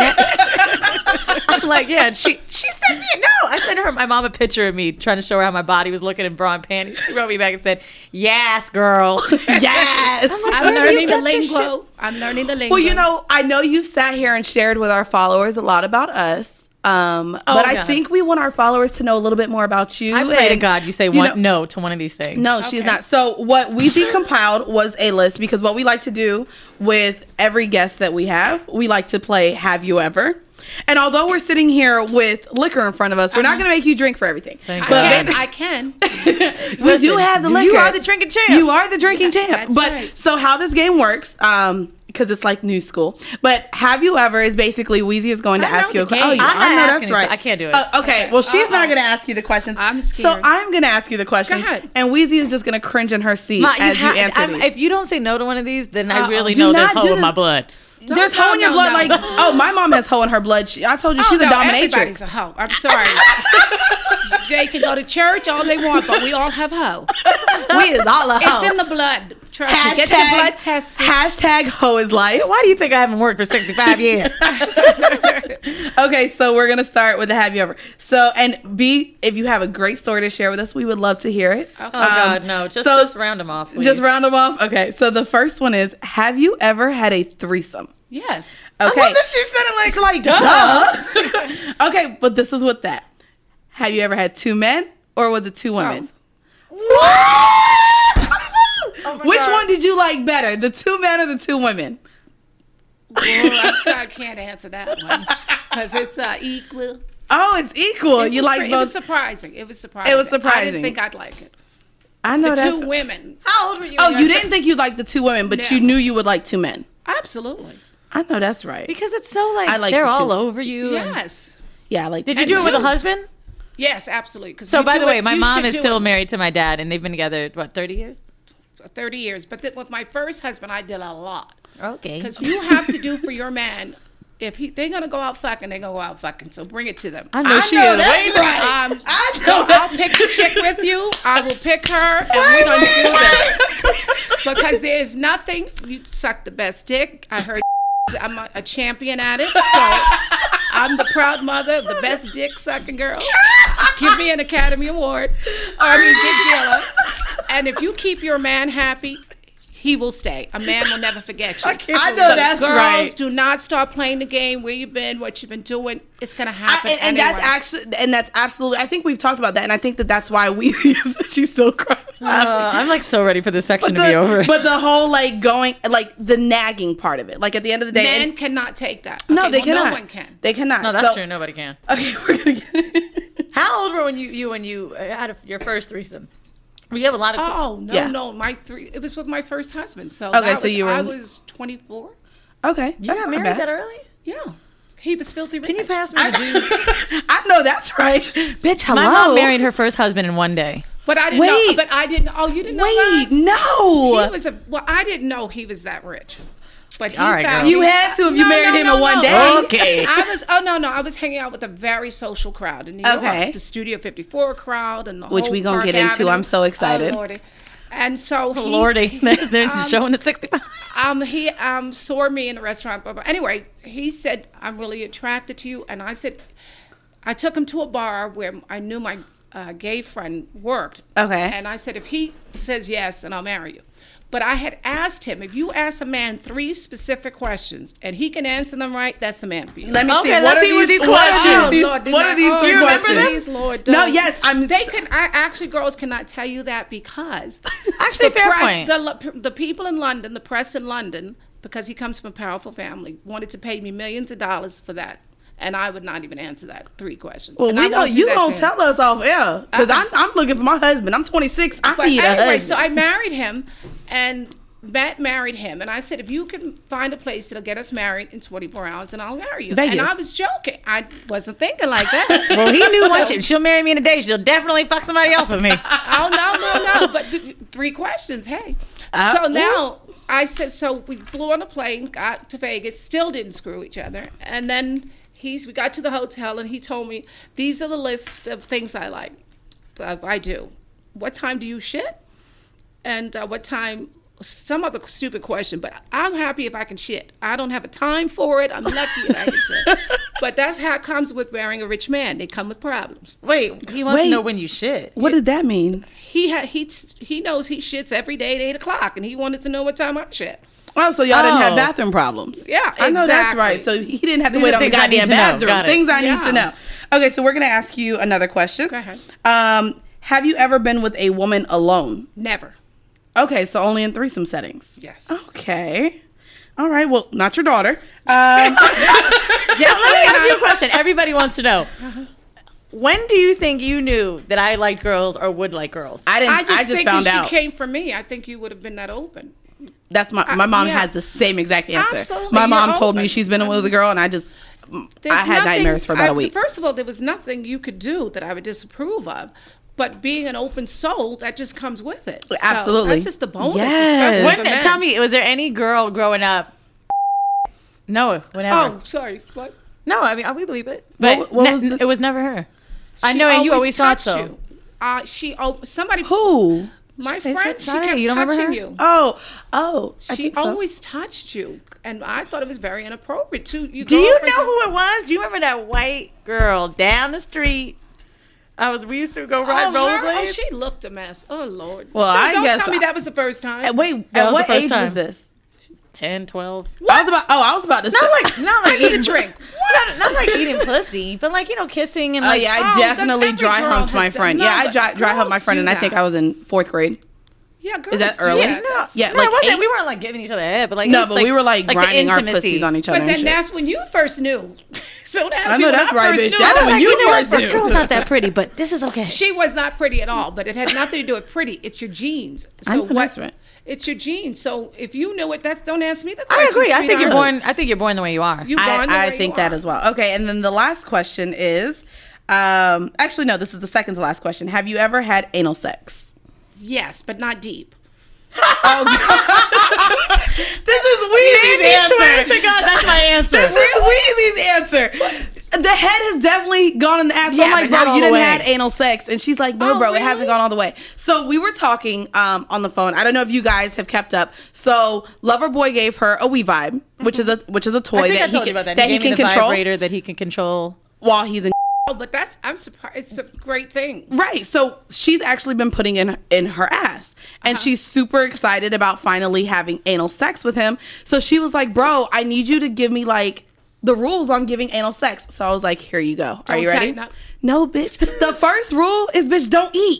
[SPEAKER 1] that, I'm like, yeah. And she she sent me no. I sent her my mom a picture of me trying to show her how my body was looking in bra and panties. She wrote me back and said, "Yes, girl."
[SPEAKER 2] yes.
[SPEAKER 3] I'm
[SPEAKER 1] Where do you
[SPEAKER 3] learning the
[SPEAKER 1] get this
[SPEAKER 3] lingo. I'm learning the lingo.
[SPEAKER 2] Well, you know, I know you've sat here and shared with our followers a lot about us. Um,
[SPEAKER 1] Oh,
[SPEAKER 2] but I
[SPEAKER 1] God.
[SPEAKER 2] think we want our followers to know a little bit more about you.
[SPEAKER 1] I pray to
[SPEAKER 2] and,
[SPEAKER 1] God you say
[SPEAKER 2] you
[SPEAKER 1] one
[SPEAKER 2] know-
[SPEAKER 1] no to one of these things.
[SPEAKER 2] No, she's
[SPEAKER 3] Okay.
[SPEAKER 2] not. So what Weezy compiled was a list because what we like to do with every guest that we have, we like to play Have You Ever? And although we're sitting here with liquor in front of us, we're not going to make you drink for everything.
[SPEAKER 1] Thank
[SPEAKER 3] I
[SPEAKER 2] But
[SPEAKER 3] can. I can.
[SPEAKER 2] we do have the liquor.
[SPEAKER 1] You are the drinking champ.
[SPEAKER 2] You are the drinking champ.
[SPEAKER 3] that's
[SPEAKER 2] But
[SPEAKER 3] right.
[SPEAKER 2] so how this game works, um, because it's like new school. But Have You Ever is basically Weezy is going to
[SPEAKER 3] I know
[SPEAKER 2] ask you a
[SPEAKER 3] the
[SPEAKER 2] question. Oh,
[SPEAKER 3] game.
[SPEAKER 2] you,
[SPEAKER 1] I'm not
[SPEAKER 2] I know
[SPEAKER 1] asking
[SPEAKER 2] that's
[SPEAKER 1] these-
[SPEAKER 2] right.
[SPEAKER 1] I can't do it.
[SPEAKER 2] Uh, okay, well she's
[SPEAKER 3] Uh-oh.
[SPEAKER 2] not going to ask you the questions.
[SPEAKER 3] I'm
[SPEAKER 2] So
[SPEAKER 3] scared.
[SPEAKER 2] I'm going to ask you the questions.
[SPEAKER 3] ahead.
[SPEAKER 2] And Weezy is just going to cringe in her seat
[SPEAKER 1] Ma,
[SPEAKER 2] as
[SPEAKER 1] ha-
[SPEAKER 2] you answer
[SPEAKER 1] I'm-
[SPEAKER 2] these.
[SPEAKER 1] if you don't say no to one of these, then I
[SPEAKER 3] Uh-oh.
[SPEAKER 1] really
[SPEAKER 2] Do
[SPEAKER 1] know there's
[SPEAKER 2] not
[SPEAKER 1] hoe
[SPEAKER 2] do
[SPEAKER 1] in my
[SPEAKER 2] this.
[SPEAKER 1] blood.
[SPEAKER 2] There's
[SPEAKER 3] No,
[SPEAKER 2] hoe in your
[SPEAKER 3] no,
[SPEAKER 2] blood.
[SPEAKER 3] no.
[SPEAKER 2] Like, oh, my mom has hoe in her blood. She, I told you,
[SPEAKER 3] Oh,
[SPEAKER 2] she's a
[SPEAKER 3] no,
[SPEAKER 2] dominatrix.
[SPEAKER 3] everybody's a hoe. I'm sorry. They can go to church all they want, but we all have hoe.
[SPEAKER 2] We is all a hoe.
[SPEAKER 3] It's in the blood. Trust me. Get your blood tested.
[SPEAKER 2] Hashtag hoe is life.
[SPEAKER 1] Why do you think I haven't worked for sixty-five years?
[SPEAKER 2] Okay, so we're gonna start with the Have You Ever. So, and B, if you have a great story to share with us, we would love to hear it.
[SPEAKER 3] Okay.
[SPEAKER 1] Oh God, no! Just
[SPEAKER 2] so-
[SPEAKER 1] just round them off, please.
[SPEAKER 2] Just round them off. Okay, so the first one is: have you ever had a threesome?
[SPEAKER 3] Yes.
[SPEAKER 2] Okay,
[SPEAKER 1] I love that she said it like,
[SPEAKER 2] it's like
[SPEAKER 1] duh.
[SPEAKER 2] duh. Okay, but this is with that. Have you ever had two men or was it two women?
[SPEAKER 1] Oh my
[SPEAKER 2] Which
[SPEAKER 1] God.
[SPEAKER 2] one did you like better, the two men or the two women?
[SPEAKER 3] Well, I'm sorry, I can't answer that one because it's uh, equal.
[SPEAKER 2] Oh, it's equal.
[SPEAKER 3] It
[SPEAKER 2] You
[SPEAKER 3] was
[SPEAKER 2] like
[SPEAKER 3] pre- It
[SPEAKER 2] both.
[SPEAKER 3] was surprising. It was surprising.
[SPEAKER 2] It was
[SPEAKER 3] I
[SPEAKER 2] surprising.
[SPEAKER 3] didn't think I'd like it.
[SPEAKER 2] I know
[SPEAKER 3] The
[SPEAKER 2] that's.
[SPEAKER 3] two women.
[SPEAKER 1] How old were you?
[SPEAKER 2] Oh,
[SPEAKER 1] when
[SPEAKER 2] you
[SPEAKER 1] you
[SPEAKER 2] didn't think you'd like the two women, but
[SPEAKER 3] No.
[SPEAKER 2] you knew you would like two men.
[SPEAKER 3] Absolutely.
[SPEAKER 2] I know that's right.
[SPEAKER 1] Because it's so like,
[SPEAKER 2] I like
[SPEAKER 1] they're
[SPEAKER 2] the
[SPEAKER 1] all
[SPEAKER 2] two.
[SPEAKER 1] over you. and-
[SPEAKER 3] Yes.
[SPEAKER 2] Yeah, I like.
[SPEAKER 1] Did you
[SPEAKER 3] And
[SPEAKER 1] do it with a
[SPEAKER 3] two.
[SPEAKER 1] husband?
[SPEAKER 3] Yes, absolutely. 'Cause
[SPEAKER 1] So
[SPEAKER 3] you
[SPEAKER 1] by
[SPEAKER 3] do
[SPEAKER 1] the way,
[SPEAKER 3] it-
[SPEAKER 1] my
[SPEAKER 3] you
[SPEAKER 1] mom
[SPEAKER 3] should
[SPEAKER 1] is
[SPEAKER 3] do
[SPEAKER 1] still
[SPEAKER 3] it.
[SPEAKER 1] married to my dad, and they've been together what thirty years?
[SPEAKER 3] thirty years. But th- with my first husband, I did a lot.
[SPEAKER 1] Okay.
[SPEAKER 3] Because you have to do for your man. If he, they're gonna go out fucking, they gonna go out fucking. So bring it to them.
[SPEAKER 1] I know
[SPEAKER 2] I
[SPEAKER 1] she
[SPEAKER 2] know
[SPEAKER 1] is.
[SPEAKER 2] that's
[SPEAKER 1] Wait a minute.
[SPEAKER 2] right.
[SPEAKER 3] Um,
[SPEAKER 2] I
[SPEAKER 3] so
[SPEAKER 2] know
[SPEAKER 3] I'll pick the chick with you. I will pick her, and we're gonna do this. Because there is nothing. You suck the best dick. I heard. I'm a, a champion at it. So I'm the proud mother of the best dick sucking girl. Give me an Academy Award. I mean, Big Dealer. And if you keep your man happy, he will stay. A man will never forget you.
[SPEAKER 2] I know
[SPEAKER 3] But
[SPEAKER 2] that's
[SPEAKER 3] girls,
[SPEAKER 2] right.
[SPEAKER 3] do not start playing the game. Where you've been, what you've been doing. It's gonna
[SPEAKER 2] I,
[SPEAKER 3] happen.
[SPEAKER 2] and, and that's
[SPEAKER 3] anyway.
[SPEAKER 2] actually, and that's absolutely. I think we've talked about that, and I think that that's why we. She's still crying.
[SPEAKER 1] Uh, I'm like so ready for this section
[SPEAKER 2] But
[SPEAKER 1] to be
[SPEAKER 2] the,
[SPEAKER 1] over.
[SPEAKER 2] but the whole like going like the nagging part of it, like at the end of the day,
[SPEAKER 3] Men
[SPEAKER 2] and-
[SPEAKER 3] cannot take that.
[SPEAKER 2] no,
[SPEAKER 3] Okay,
[SPEAKER 2] they
[SPEAKER 3] well,
[SPEAKER 2] cannot.
[SPEAKER 3] No one can.
[SPEAKER 2] They cannot.
[SPEAKER 1] no, that's
[SPEAKER 2] So-
[SPEAKER 1] true. Nobody can.
[SPEAKER 2] Okay, we're gonna get.
[SPEAKER 1] How old were when you you when you uh, had a, your first threesome? We have a lot of.
[SPEAKER 3] Oh no,
[SPEAKER 2] Yeah.
[SPEAKER 3] no, my three. It was with my first husband. So
[SPEAKER 2] Okay,
[SPEAKER 3] that
[SPEAKER 2] so
[SPEAKER 3] was,
[SPEAKER 2] you were-
[SPEAKER 3] I was twenty-four.
[SPEAKER 2] Okay,
[SPEAKER 1] you
[SPEAKER 2] that's
[SPEAKER 1] got
[SPEAKER 2] not
[SPEAKER 1] married
[SPEAKER 2] bad.
[SPEAKER 1] that early?
[SPEAKER 3] Yeah, He was filthy rich.
[SPEAKER 1] Can you pass me the juice?
[SPEAKER 2] I know that's right, bitch. Hello.
[SPEAKER 1] My mom married her first husband in one day.
[SPEAKER 3] But I didn't
[SPEAKER 2] Wait.
[SPEAKER 3] know. But I didn't. Oh, you didn't know
[SPEAKER 2] Wait,
[SPEAKER 3] that?
[SPEAKER 2] no.
[SPEAKER 3] He was a. Well, I didn't know he was that rich. But he
[SPEAKER 1] All right,
[SPEAKER 3] found
[SPEAKER 1] girl.
[SPEAKER 2] You
[SPEAKER 3] me-
[SPEAKER 2] had to if you
[SPEAKER 3] No,
[SPEAKER 2] married
[SPEAKER 3] no,
[SPEAKER 2] him
[SPEAKER 3] no,
[SPEAKER 2] in one
[SPEAKER 3] no.
[SPEAKER 2] day.
[SPEAKER 3] I was-
[SPEAKER 1] Okay.
[SPEAKER 3] I was. Oh no, no. I was hanging out with a very social crowd in New York.
[SPEAKER 2] Okay.
[SPEAKER 3] The Studio fifty-four crowd and the
[SPEAKER 2] Which
[SPEAKER 3] whole
[SPEAKER 2] we gonna
[SPEAKER 3] Park
[SPEAKER 2] get into.
[SPEAKER 3] Avenue.
[SPEAKER 2] I'm so excited.
[SPEAKER 3] Oh, Lordy. And so he,
[SPEAKER 1] Lordy, they're they're
[SPEAKER 3] Um,
[SPEAKER 1] showing the sixty-five.
[SPEAKER 3] um, he um saw me in a restaurant. Blah, blah. Anyway, he said, "I'm really attracted to you," and I said, I took him to a bar where I knew my uh, gay friend worked.
[SPEAKER 2] Okay.
[SPEAKER 3] And I said, if he says yes, then I'll marry you. But I had asked him, if you ask a man three specific questions and he can answer them right, that's the man for you.
[SPEAKER 2] Let me
[SPEAKER 1] Okay,
[SPEAKER 2] see. What
[SPEAKER 1] let's
[SPEAKER 2] are
[SPEAKER 1] see what
[SPEAKER 2] these,
[SPEAKER 1] these
[SPEAKER 2] what are
[SPEAKER 1] questions-
[SPEAKER 2] these-
[SPEAKER 3] Oh, Lord, did
[SPEAKER 2] what
[SPEAKER 3] I-
[SPEAKER 2] are these
[SPEAKER 3] oh,
[SPEAKER 2] three
[SPEAKER 3] remember
[SPEAKER 2] questions?
[SPEAKER 3] these, Lord,
[SPEAKER 2] No,
[SPEAKER 3] don't.
[SPEAKER 2] yes, I'm.
[SPEAKER 3] They can. I actually, girls cannot tell you that because
[SPEAKER 1] Actually,
[SPEAKER 3] the
[SPEAKER 1] fair
[SPEAKER 3] press,
[SPEAKER 1] point.
[SPEAKER 3] The, lo- the people in London, the press in London, because he comes from a powerful family, wanted to pay me millions of dollars for that, and I would not even answer that three questions.
[SPEAKER 2] Well,
[SPEAKER 3] and
[SPEAKER 2] we
[SPEAKER 3] I
[SPEAKER 2] know
[SPEAKER 3] won't do
[SPEAKER 2] you
[SPEAKER 3] that
[SPEAKER 2] gonna
[SPEAKER 3] to him.
[SPEAKER 2] tell us off air because
[SPEAKER 3] Uh-uh.
[SPEAKER 2] I'm I'm looking for my husband. I'm twenty-six. I
[SPEAKER 3] But
[SPEAKER 2] need a
[SPEAKER 3] anyway,
[SPEAKER 2] husband.
[SPEAKER 3] so I married him, and Matt married him, and I said, if you can find a place that'll get us married in twenty-four hours, then I'll marry you.
[SPEAKER 2] Vegas.
[SPEAKER 3] And I was joking. I wasn't thinking like that.
[SPEAKER 1] Well, he knew what she, she'll marry me in a day. She'll definitely fuck somebody else with me.
[SPEAKER 3] Oh no, no, no! But th- three questions. Hey,
[SPEAKER 2] Uh,
[SPEAKER 3] so now I said. So we flew on a plane, got to Vegas, still didn't screw each other, and then he's. We got to the hotel, and he told me these are the list of things I like. Uh, I do. What time do you shit? And uh, what time? Some other stupid question, but I'm happy if I can shit. I don't have a time for it. I'm lucky if I can shit. But that's how it comes with marrying a rich man. They come with problems.
[SPEAKER 1] Wait, he wants
[SPEAKER 2] Wait.
[SPEAKER 1] to know when you shit.
[SPEAKER 2] what did that mean?
[SPEAKER 3] He ha- he he knows he shits every day at eight o'clock, and he wanted to know what time I shit.
[SPEAKER 2] Oh, so y'all didn't have
[SPEAKER 1] Oh.
[SPEAKER 2] bathroom problems.
[SPEAKER 3] Yeah,
[SPEAKER 2] I know that's
[SPEAKER 3] exactly.
[SPEAKER 2] right. So he didn't have to
[SPEAKER 1] These
[SPEAKER 2] wait
[SPEAKER 1] are
[SPEAKER 2] on the
[SPEAKER 1] things I need
[SPEAKER 2] goddamn
[SPEAKER 1] to know.
[SPEAKER 2] bathroom.
[SPEAKER 1] Got it.
[SPEAKER 2] Things I need to
[SPEAKER 3] Yeah.
[SPEAKER 2] know. Okay, so we're gonna ask you another question.
[SPEAKER 3] Go ahead.
[SPEAKER 2] Um, have you ever been with a woman alone?
[SPEAKER 3] Never.
[SPEAKER 2] Okay, so only in threesome settings.
[SPEAKER 3] Yes.
[SPEAKER 2] Okay. All right. Well, not your daughter. Um,
[SPEAKER 1] Yeah, let me ask you a question. Everybody wants to know. When do you think you knew that I liked girls or would like girls?
[SPEAKER 2] I didn't.
[SPEAKER 3] I
[SPEAKER 2] I
[SPEAKER 3] just,
[SPEAKER 2] just,
[SPEAKER 3] think
[SPEAKER 2] found
[SPEAKER 3] if
[SPEAKER 2] out.
[SPEAKER 3] you came from me, I think you would have been that open.
[SPEAKER 2] That's my my
[SPEAKER 3] I-
[SPEAKER 2] mom
[SPEAKER 3] yeah.
[SPEAKER 2] has the same exact answer.
[SPEAKER 3] Absolutely,
[SPEAKER 2] My mom
[SPEAKER 3] you're
[SPEAKER 2] told me
[SPEAKER 3] open.
[SPEAKER 2] she's been with a girl, and I just
[SPEAKER 3] There's
[SPEAKER 2] I had
[SPEAKER 3] nothing-
[SPEAKER 2] nightmares for about
[SPEAKER 3] I-
[SPEAKER 2] a week.
[SPEAKER 3] First of all, there was nothing you could do that I would disapprove of. But being an open soul, that just comes with it. So
[SPEAKER 2] Absolutely.
[SPEAKER 3] that's just the bonus.
[SPEAKER 2] Yes.
[SPEAKER 3] especially
[SPEAKER 1] When,
[SPEAKER 3] for men.
[SPEAKER 1] tell me, was there any girl growing up? No, whatever.
[SPEAKER 3] Oh, sorry. What?
[SPEAKER 1] No, I mean, we believe it. But
[SPEAKER 2] What- what
[SPEAKER 1] ne-
[SPEAKER 2] was the-
[SPEAKER 1] it was never her. I
[SPEAKER 3] She
[SPEAKER 1] know, and you always thought
[SPEAKER 3] touched
[SPEAKER 1] so.
[SPEAKER 3] you. Uh, she oh somebody
[SPEAKER 2] Who?
[SPEAKER 3] my
[SPEAKER 1] Sade,
[SPEAKER 3] friend she
[SPEAKER 1] Sade,
[SPEAKER 3] kept
[SPEAKER 1] you don't remember
[SPEAKER 3] touching
[SPEAKER 1] her?
[SPEAKER 3] you.
[SPEAKER 2] Oh, oh. I
[SPEAKER 3] She
[SPEAKER 2] think so.
[SPEAKER 3] always touched you, and I thought it was very inappropriate too. You
[SPEAKER 1] Do you
[SPEAKER 3] girlfriends-
[SPEAKER 1] know who it was? Do you remember that white girl down the street? I was. We used to go ride
[SPEAKER 3] Oh, her?
[SPEAKER 1] rollerblades.
[SPEAKER 3] Oh, she looked a mess. Oh Lord.
[SPEAKER 2] Well,
[SPEAKER 3] No,
[SPEAKER 2] I
[SPEAKER 3] don't
[SPEAKER 2] guess
[SPEAKER 3] tell me
[SPEAKER 2] I-
[SPEAKER 3] that was the first time.
[SPEAKER 2] Uh, Wait,
[SPEAKER 1] That
[SPEAKER 2] at
[SPEAKER 1] was
[SPEAKER 2] what
[SPEAKER 1] the first
[SPEAKER 2] age
[SPEAKER 1] time.
[SPEAKER 2] was this?
[SPEAKER 1] ten, twelve.
[SPEAKER 2] I was about. Oh, I was about to say.
[SPEAKER 1] Not like, not like
[SPEAKER 3] I need a
[SPEAKER 1] eating,
[SPEAKER 3] drink.
[SPEAKER 1] Not, not like eating pussy, but like you know, kissing and
[SPEAKER 2] Oh
[SPEAKER 1] like.
[SPEAKER 2] yeah, I
[SPEAKER 3] oh, that
[SPEAKER 2] definitely
[SPEAKER 3] every
[SPEAKER 2] dry
[SPEAKER 3] girl
[SPEAKER 2] humped
[SPEAKER 3] has
[SPEAKER 2] my
[SPEAKER 3] that.
[SPEAKER 2] friend.
[SPEAKER 3] No,
[SPEAKER 2] yeah, I
[SPEAKER 3] but
[SPEAKER 2] dry, dry humped my
[SPEAKER 3] girls
[SPEAKER 2] friend,
[SPEAKER 3] do
[SPEAKER 2] and I think
[SPEAKER 3] that.
[SPEAKER 2] I was in fourth grade.
[SPEAKER 3] Yeah, girls
[SPEAKER 2] Is that
[SPEAKER 3] do
[SPEAKER 2] early?
[SPEAKER 3] that.
[SPEAKER 1] No,
[SPEAKER 2] Yeah,
[SPEAKER 1] no,
[SPEAKER 2] like
[SPEAKER 1] it wasn't.
[SPEAKER 2] eight?
[SPEAKER 1] We weren't like giving each other head, but like it
[SPEAKER 2] No,
[SPEAKER 1] was,
[SPEAKER 2] but we were like,
[SPEAKER 1] the
[SPEAKER 2] grinding our
[SPEAKER 1] intimacy.
[SPEAKER 2] pussies on each other.
[SPEAKER 3] But
[SPEAKER 2] and
[SPEAKER 3] then
[SPEAKER 2] shit.
[SPEAKER 3] that's when you first knew. So that's
[SPEAKER 2] I know
[SPEAKER 3] when
[SPEAKER 2] that's
[SPEAKER 3] I
[SPEAKER 2] right,
[SPEAKER 3] first
[SPEAKER 2] bitch.
[SPEAKER 3] knew.
[SPEAKER 2] That's
[SPEAKER 3] I was
[SPEAKER 2] when
[SPEAKER 3] like,
[SPEAKER 2] you
[SPEAKER 1] you know what?
[SPEAKER 2] first
[SPEAKER 1] This
[SPEAKER 2] knew.
[SPEAKER 1] girl's not that pretty, but this is okay.
[SPEAKER 3] She was not pretty at all, but it had nothing to do with pretty. It's your genes. So
[SPEAKER 2] I know
[SPEAKER 3] what?
[SPEAKER 2] that's right.
[SPEAKER 3] It's your genes. So if you knew it, that's don't ask me the
[SPEAKER 1] I
[SPEAKER 3] question.
[SPEAKER 1] agree. I think you're
[SPEAKER 3] sweetheart.
[SPEAKER 1] born. I think you're born the way you are.
[SPEAKER 3] You born the
[SPEAKER 2] I, I
[SPEAKER 3] way
[SPEAKER 2] think
[SPEAKER 3] you
[SPEAKER 2] that
[SPEAKER 3] are.
[SPEAKER 2] as well. Okay, and then the last question is, um, actually no, this is the second to last question. Have you ever had anal sex?
[SPEAKER 3] Yes, but not deep.
[SPEAKER 2] Oh God, this is Weezy's
[SPEAKER 1] swears
[SPEAKER 2] answer.
[SPEAKER 1] to God, that's my answer.
[SPEAKER 2] This is Weezy's answer. The head has definitely gone in the ass. So
[SPEAKER 1] Yeah,
[SPEAKER 2] I'm like,
[SPEAKER 1] but not
[SPEAKER 2] bro,
[SPEAKER 1] all
[SPEAKER 2] you
[SPEAKER 1] the
[SPEAKER 2] didn't
[SPEAKER 1] way.
[SPEAKER 2] had anal sex, and she's like, no,
[SPEAKER 3] Oh,
[SPEAKER 2] bro, it
[SPEAKER 3] really?
[SPEAKER 2] hasn't gone all the way. So we were talking um, on the phone. I don't know if you guys have kept up. So Loverboy gave her a Wee Vibe, which is a which is a toy
[SPEAKER 1] I think
[SPEAKER 2] that
[SPEAKER 1] I
[SPEAKER 2] he
[SPEAKER 1] told
[SPEAKER 2] can,
[SPEAKER 1] you about that.
[SPEAKER 2] that
[SPEAKER 1] he,
[SPEAKER 2] he
[SPEAKER 1] gave
[SPEAKER 2] can
[SPEAKER 1] me the
[SPEAKER 2] control
[SPEAKER 1] vibrator that he can control.
[SPEAKER 2] while he's in.
[SPEAKER 3] Oh, but that's I'm surprised. It's a great thing.
[SPEAKER 2] Right. So she's actually been putting in in her ass, and
[SPEAKER 3] Uh-huh.
[SPEAKER 2] she's super excited about finally having anal sex with him. So she was like, "Bro, I need you to give me like the rules on giving anal sex." So I was like, "Here you go. Are
[SPEAKER 3] Don't
[SPEAKER 2] you ready?"
[SPEAKER 3] tighten up.
[SPEAKER 2] No, bitch. The first rule is, bitch, don't eat.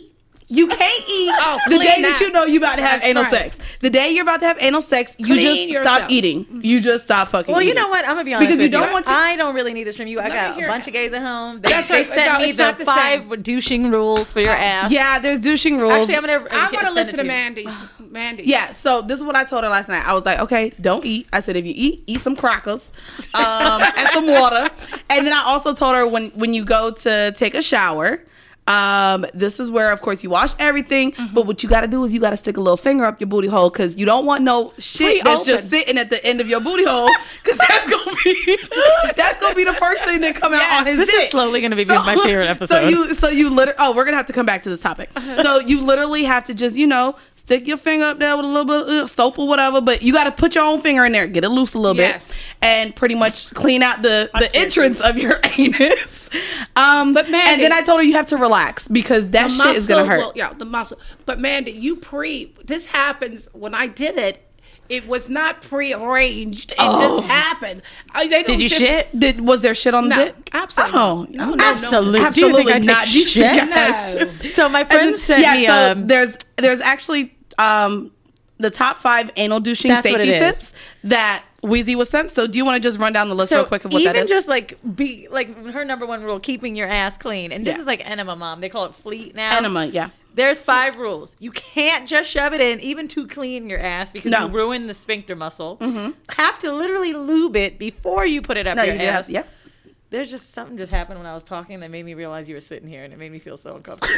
[SPEAKER 2] You can't eat
[SPEAKER 3] Oh,
[SPEAKER 2] the
[SPEAKER 3] clean
[SPEAKER 2] day that
[SPEAKER 3] that.
[SPEAKER 2] you know you about to have
[SPEAKER 3] That's
[SPEAKER 2] anal
[SPEAKER 3] right.
[SPEAKER 2] sex. The day you're about to have anal sex, you
[SPEAKER 3] Clean
[SPEAKER 2] just
[SPEAKER 3] yourself.
[SPEAKER 2] stop eating. You just stop fucking
[SPEAKER 1] Well,
[SPEAKER 2] eating.
[SPEAKER 1] you know what? I'm gonna be honest
[SPEAKER 2] Because you
[SPEAKER 1] with
[SPEAKER 2] don't want to-
[SPEAKER 1] I don't really need this from you. I
[SPEAKER 3] Let
[SPEAKER 1] got
[SPEAKER 3] me hear
[SPEAKER 1] a bunch
[SPEAKER 3] it.
[SPEAKER 1] of gays at home. They,
[SPEAKER 3] That's
[SPEAKER 1] they
[SPEAKER 3] right.
[SPEAKER 1] sent
[SPEAKER 3] No,
[SPEAKER 1] me
[SPEAKER 3] it's
[SPEAKER 1] the
[SPEAKER 3] not the
[SPEAKER 1] five
[SPEAKER 3] same.
[SPEAKER 1] douching rules for your ass.
[SPEAKER 2] Yeah, there's douching rules.
[SPEAKER 1] Actually, I'm gonna.
[SPEAKER 3] I'm gonna
[SPEAKER 1] send
[SPEAKER 3] listen
[SPEAKER 1] it
[SPEAKER 3] to
[SPEAKER 1] you.
[SPEAKER 3] Mandy. Mandy.
[SPEAKER 2] Yeah, so this is what I told her last night. I was like, okay, don't eat. I said, if you eat, eat some crackers um, and some water. And then I also told her when, when you go to take a shower, um, this is where, of course, you wash everything.
[SPEAKER 3] Mm-hmm.
[SPEAKER 2] But what you got to do is you got to stick a little finger up your booty hole because you don't want no shit that's just
[SPEAKER 3] Pre-open.
[SPEAKER 2] sitting at the end of your booty hole because that's gonna be that's gonna be the first thing that come out
[SPEAKER 3] Yes,
[SPEAKER 2] on his
[SPEAKER 1] This
[SPEAKER 2] dick.
[SPEAKER 1] is slowly gonna be my favorite episode.
[SPEAKER 2] So you, so you literally. Oh, we're gonna have to come back to this topic. So you literally have to just, you know, stick your finger up there with a little bit of uh, soap or whatever, but you got to put your own finger in there, get it loose a little
[SPEAKER 3] Yes.
[SPEAKER 2] bit, and pretty much clean out the the entrance of your anus. Um,
[SPEAKER 3] But Mandy-
[SPEAKER 2] and then I told her you have to relax because that
[SPEAKER 3] The
[SPEAKER 2] shit is gonna hurt.
[SPEAKER 3] Will, yeah, the muscle. But Mandy, you pre. This happens when I did it. It was not prearranged. It
[SPEAKER 2] Oh.
[SPEAKER 3] just happened. I, they don't
[SPEAKER 1] Did you
[SPEAKER 3] just,
[SPEAKER 1] shit?
[SPEAKER 2] Did was there shit on the
[SPEAKER 3] No,
[SPEAKER 2] dick?
[SPEAKER 3] absolutely
[SPEAKER 2] Oh,
[SPEAKER 3] not. No, no,
[SPEAKER 1] Absolutely.
[SPEAKER 3] no.
[SPEAKER 1] Do you think I
[SPEAKER 2] Absolutely
[SPEAKER 1] take
[SPEAKER 2] not. Do you
[SPEAKER 1] shit?
[SPEAKER 2] think I-
[SPEAKER 3] No.
[SPEAKER 1] So my
[SPEAKER 2] And
[SPEAKER 1] friend
[SPEAKER 2] then-
[SPEAKER 1] sent
[SPEAKER 2] yeah,
[SPEAKER 1] me.
[SPEAKER 2] so
[SPEAKER 1] um,
[SPEAKER 2] there's there's actually um the top five anal douching
[SPEAKER 1] That's what
[SPEAKER 2] safety
[SPEAKER 1] it is.
[SPEAKER 2] tips that Wheezy was sent. So do you want to just run down the list
[SPEAKER 1] so
[SPEAKER 2] real quick of what
[SPEAKER 1] even
[SPEAKER 2] that is?
[SPEAKER 1] just like be like her number one rule, keeping your ass clean, and this
[SPEAKER 2] Yeah.
[SPEAKER 1] is like enema, mom. They call it fleet now.
[SPEAKER 2] Enema, yeah.
[SPEAKER 1] There's five rules. You can't just shove it in, even to clean your ass, because
[SPEAKER 2] No.
[SPEAKER 1] you ruin the sphincter muscle. Mm-hmm. Have to literally lube it before you put it up
[SPEAKER 2] No,
[SPEAKER 1] your
[SPEAKER 2] you do
[SPEAKER 1] ass.
[SPEAKER 2] have, yeah.
[SPEAKER 1] There's just something just happened when I was talking that made me realize you were sitting here, and it made me feel so uncomfortable.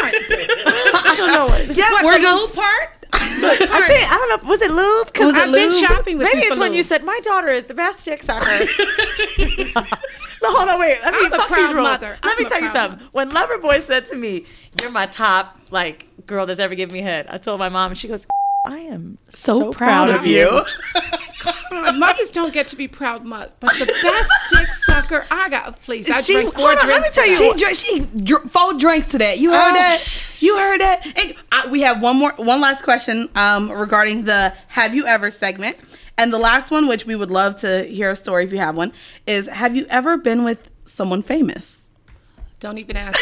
[SPEAKER 1] I don't know what.
[SPEAKER 2] Yeah,
[SPEAKER 3] What,
[SPEAKER 2] we're
[SPEAKER 3] the
[SPEAKER 2] just
[SPEAKER 3] lube part?
[SPEAKER 1] I think I don't know. Was it lube? 'Cause
[SPEAKER 2] Was it
[SPEAKER 3] I've been
[SPEAKER 2] lube?
[SPEAKER 3] shopping with
[SPEAKER 1] maybe
[SPEAKER 3] you
[SPEAKER 1] it's
[SPEAKER 3] for
[SPEAKER 1] when you
[SPEAKER 3] lube.
[SPEAKER 1] said my daughter is the best chick sucker. No, hold on, wait. Let me
[SPEAKER 3] I'm a
[SPEAKER 1] fuck
[SPEAKER 3] proud
[SPEAKER 1] these rules.
[SPEAKER 3] mother.
[SPEAKER 1] Let
[SPEAKER 3] I'm
[SPEAKER 1] me
[SPEAKER 3] a
[SPEAKER 1] tell you
[SPEAKER 3] proud
[SPEAKER 1] something. When Loverboy said to me, "You're my top like girl that's ever given me head," I told my mom, and she goes, "I am so, proud, of you."
[SPEAKER 3] Mothers don't get to be proud mothers, but the best dick sucker I got. Please, I
[SPEAKER 2] She-
[SPEAKER 3] drink four
[SPEAKER 2] hold on,
[SPEAKER 3] drinks.
[SPEAKER 2] let me tell you,
[SPEAKER 3] today.
[SPEAKER 2] she drank she dr- four drinks today. You heard
[SPEAKER 3] Oh.
[SPEAKER 2] that? You heard that? And, uh, we have one more, one last question um, regarding the "Have you ever" segment, and the last one, which we would love to hear a story if you have one, is "Have you ever been with someone famous?"
[SPEAKER 3] Don't even ask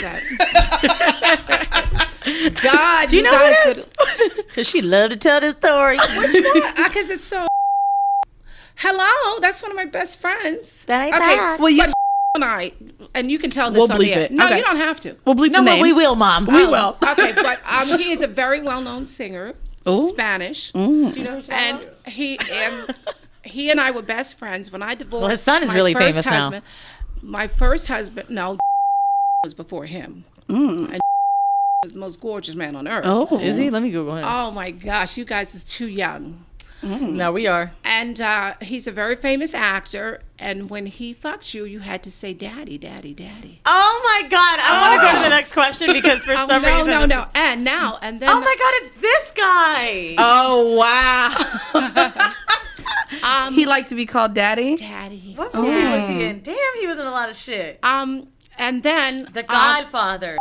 [SPEAKER 3] that. God,
[SPEAKER 1] Do you know
[SPEAKER 3] guys
[SPEAKER 1] what it is? Because she loved to tell this story.
[SPEAKER 3] Because it's so. Hello, that's one of my best friends.
[SPEAKER 1] That ain't
[SPEAKER 3] okay,
[SPEAKER 1] bad.
[SPEAKER 2] Well, you-
[SPEAKER 3] but and I, and you can tell this
[SPEAKER 2] We'll
[SPEAKER 3] on the
[SPEAKER 2] bleep
[SPEAKER 3] air.
[SPEAKER 2] it.
[SPEAKER 3] No,
[SPEAKER 2] Okay.
[SPEAKER 3] you don't have to.
[SPEAKER 2] We'll bleep
[SPEAKER 1] No,
[SPEAKER 2] the
[SPEAKER 1] but
[SPEAKER 2] name.
[SPEAKER 1] we will, mom.
[SPEAKER 2] We
[SPEAKER 3] Oh,
[SPEAKER 2] will.
[SPEAKER 3] Okay, but um, he is a very well-known singer,
[SPEAKER 2] Ooh.
[SPEAKER 3] Spanish,
[SPEAKER 1] Do you know who she
[SPEAKER 3] and
[SPEAKER 1] is?
[SPEAKER 3] he and he and I were best friends when I divorced.
[SPEAKER 1] Well, his son is
[SPEAKER 3] my
[SPEAKER 1] really
[SPEAKER 3] first
[SPEAKER 1] famous now.
[SPEAKER 3] husband, My first husband, no, was before him,
[SPEAKER 2] Mm.
[SPEAKER 3] and was the most gorgeous man on earth.
[SPEAKER 2] Oh,
[SPEAKER 1] Is he? Let me Google him.
[SPEAKER 3] Oh my gosh, you guys is too young.
[SPEAKER 1] No, we are.
[SPEAKER 3] And uh, he's a very famous actor. And when he fucked you, you had to say, "Daddy, daddy, daddy."
[SPEAKER 1] Oh my God! I want to go to the next question because for
[SPEAKER 3] Oh,
[SPEAKER 1] some
[SPEAKER 3] no,
[SPEAKER 1] reason,
[SPEAKER 3] no,
[SPEAKER 1] this
[SPEAKER 3] no.
[SPEAKER 1] is-
[SPEAKER 3] And now, and then.
[SPEAKER 1] Oh my God! It's this guy.
[SPEAKER 2] Oh wow.
[SPEAKER 3] Um,
[SPEAKER 2] He liked to be called Daddy.
[SPEAKER 3] Daddy.
[SPEAKER 1] What movie was he in? Damn, he was in a lot of shit.
[SPEAKER 3] Um, and then
[SPEAKER 1] The
[SPEAKER 3] um,
[SPEAKER 1] Godfather.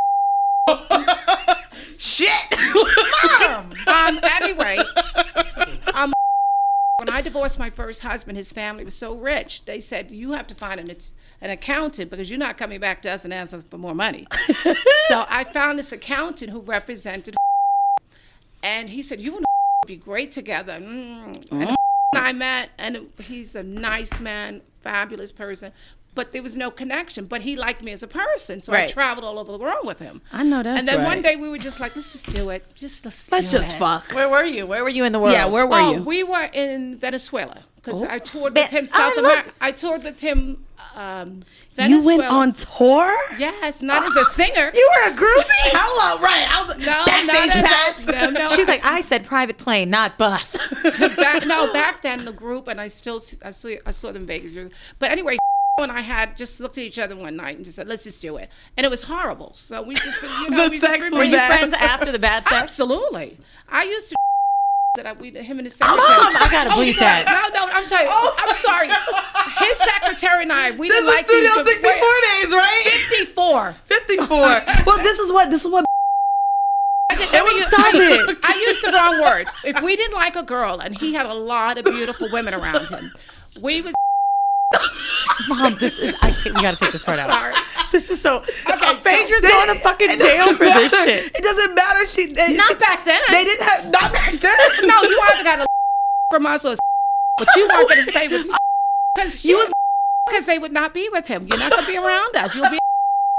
[SPEAKER 2] Shit.
[SPEAKER 1] Mom.
[SPEAKER 3] Um, anyway, um, when I divorced my first husband, his family was so rich. They said, "You have to find an an accountant because you're not coming back to us and ask us for more money." So I found this accountant who represented, and he said, "You and be great together." Mm. And I met, and he's a nice man, fabulous person. But there was no connection. But he liked me as a person, so I
[SPEAKER 2] Right.
[SPEAKER 3] traveled all over the world with him.
[SPEAKER 2] I know that's
[SPEAKER 3] And then
[SPEAKER 2] right.
[SPEAKER 3] one day we were just like, "Let's just do it. Just let's,
[SPEAKER 2] Let's
[SPEAKER 3] do
[SPEAKER 2] just
[SPEAKER 3] it."
[SPEAKER 2] fuck.
[SPEAKER 1] Where were you? Where were you in the world?
[SPEAKER 2] Yeah, where were
[SPEAKER 3] oh,
[SPEAKER 2] you?
[SPEAKER 3] we were in Venezuela because I toured
[SPEAKER 1] Ve-
[SPEAKER 3] with him South
[SPEAKER 1] I love-
[SPEAKER 3] America. I toured with him um,
[SPEAKER 2] You
[SPEAKER 3] Venezuela.
[SPEAKER 2] went on tour?
[SPEAKER 3] Yes, not as a singer.
[SPEAKER 1] You were a groupie.
[SPEAKER 2] Hello, right. I was
[SPEAKER 3] No,
[SPEAKER 2] backstage
[SPEAKER 3] no, no,
[SPEAKER 2] pass.
[SPEAKER 3] no, no.
[SPEAKER 1] She's like, I said private plane, not bus.
[SPEAKER 3] back, no, back then the group, and I still see- I saw I saw them in Vegas. But anyway, and I had just looked at each other one night and just said, "Let's just do it," and it was horrible. So we just, you know,
[SPEAKER 2] The
[SPEAKER 3] we
[SPEAKER 2] sex
[SPEAKER 3] just
[SPEAKER 2] was
[SPEAKER 1] Were you
[SPEAKER 2] bad.
[SPEAKER 1] friends after the bad sex?
[SPEAKER 3] Absolutely. I used to that I we him and his
[SPEAKER 1] Mom,
[SPEAKER 3] secretary.
[SPEAKER 1] I gotta
[SPEAKER 3] Oh,
[SPEAKER 1] bleep
[SPEAKER 3] sorry.
[SPEAKER 1] that.
[SPEAKER 3] No, no, I'm sorry.
[SPEAKER 2] Oh.
[SPEAKER 3] I'm sorry. His secretary and I, we
[SPEAKER 2] This
[SPEAKER 3] didn't
[SPEAKER 2] is
[SPEAKER 3] like
[SPEAKER 2] Studio
[SPEAKER 3] these.
[SPEAKER 2] sixty-four days, right?
[SPEAKER 3] fifty-four.
[SPEAKER 2] fifty-four. Well, this is what this is what
[SPEAKER 3] There we go.
[SPEAKER 1] Stop
[SPEAKER 3] I,
[SPEAKER 1] it.
[SPEAKER 3] I used the wrong word. If we didn't like a girl and he had a lot of beautiful women around him, we would.
[SPEAKER 1] Mom, this is. I can't, we gotta take this part out.
[SPEAKER 3] Sorry.
[SPEAKER 1] This is so.
[SPEAKER 3] Okay,
[SPEAKER 1] Phaedra's
[SPEAKER 3] so-
[SPEAKER 1] going to fucking jail for this
[SPEAKER 2] matter.
[SPEAKER 1] shit.
[SPEAKER 2] It doesn't matter. She they,
[SPEAKER 3] Not
[SPEAKER 2] she,
[SPEAKER 3] back then.
[SPEAKER 2] They didn't have not back then.
[SPEAKER 3] No, you either got a from us or but you weren't going to stay with because you was because they would not be with him. You're not going to be around us. You'll be.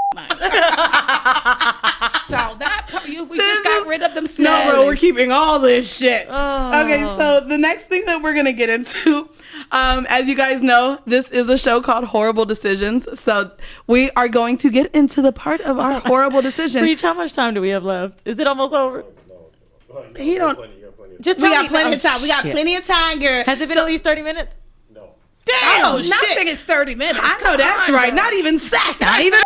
[SPEAKER 3] So that part, you, we
[SPEAKER 2] This
[SPEAKER 3] just got
[SPEAKER 2] is-
[SPEAKER 3] rid of them.
[SPEAKER 2] No,
[SPEAKER 3] Slowly.
[SPEAKER 2] bro, we're keeping all this shit.
[SPEAKER 1] Oh.
[SPEAKER 2] Okay, so the next thing that we're gonna get into, um, as you guys know, this is a show called Horrible Decisions. So we are going to get into the part of our horrible decision.
[SPEAKER 1] Preach, how much time do we have left? Is it almost over?
[SPEAKER 2] He don't.
[SPEAKER 1] Just
[SPEAKER 2] We
[SPEAKER 1] tell
[SPEAKER 2] got
[SPEAKER 1] me-
[SPEAKER 2] plenty
[SPEAKER 1] oh,
[SPEAKER 2] of time. We got
[SPEAKER 1] shit.
[SPEAKER 2] plenty of time, girl.
[SPEAKER 1] Has it been at least thirty minutes?
[SPEAKER 2] Damn,
[SPEAKER 3] Oh,
[SPEAKER 2] shit.
[SPEAKER 3] nothing is thirty minutes.
[SPEAKER 2] I know
[SPEAKER 3] Come
[SPEAKER 2] that's
[SPEAKER 3] on,
[SPEAKER 2] right.
[SPEAKER 3] girl.
[SPEAKER 2] Not even sex. Not even.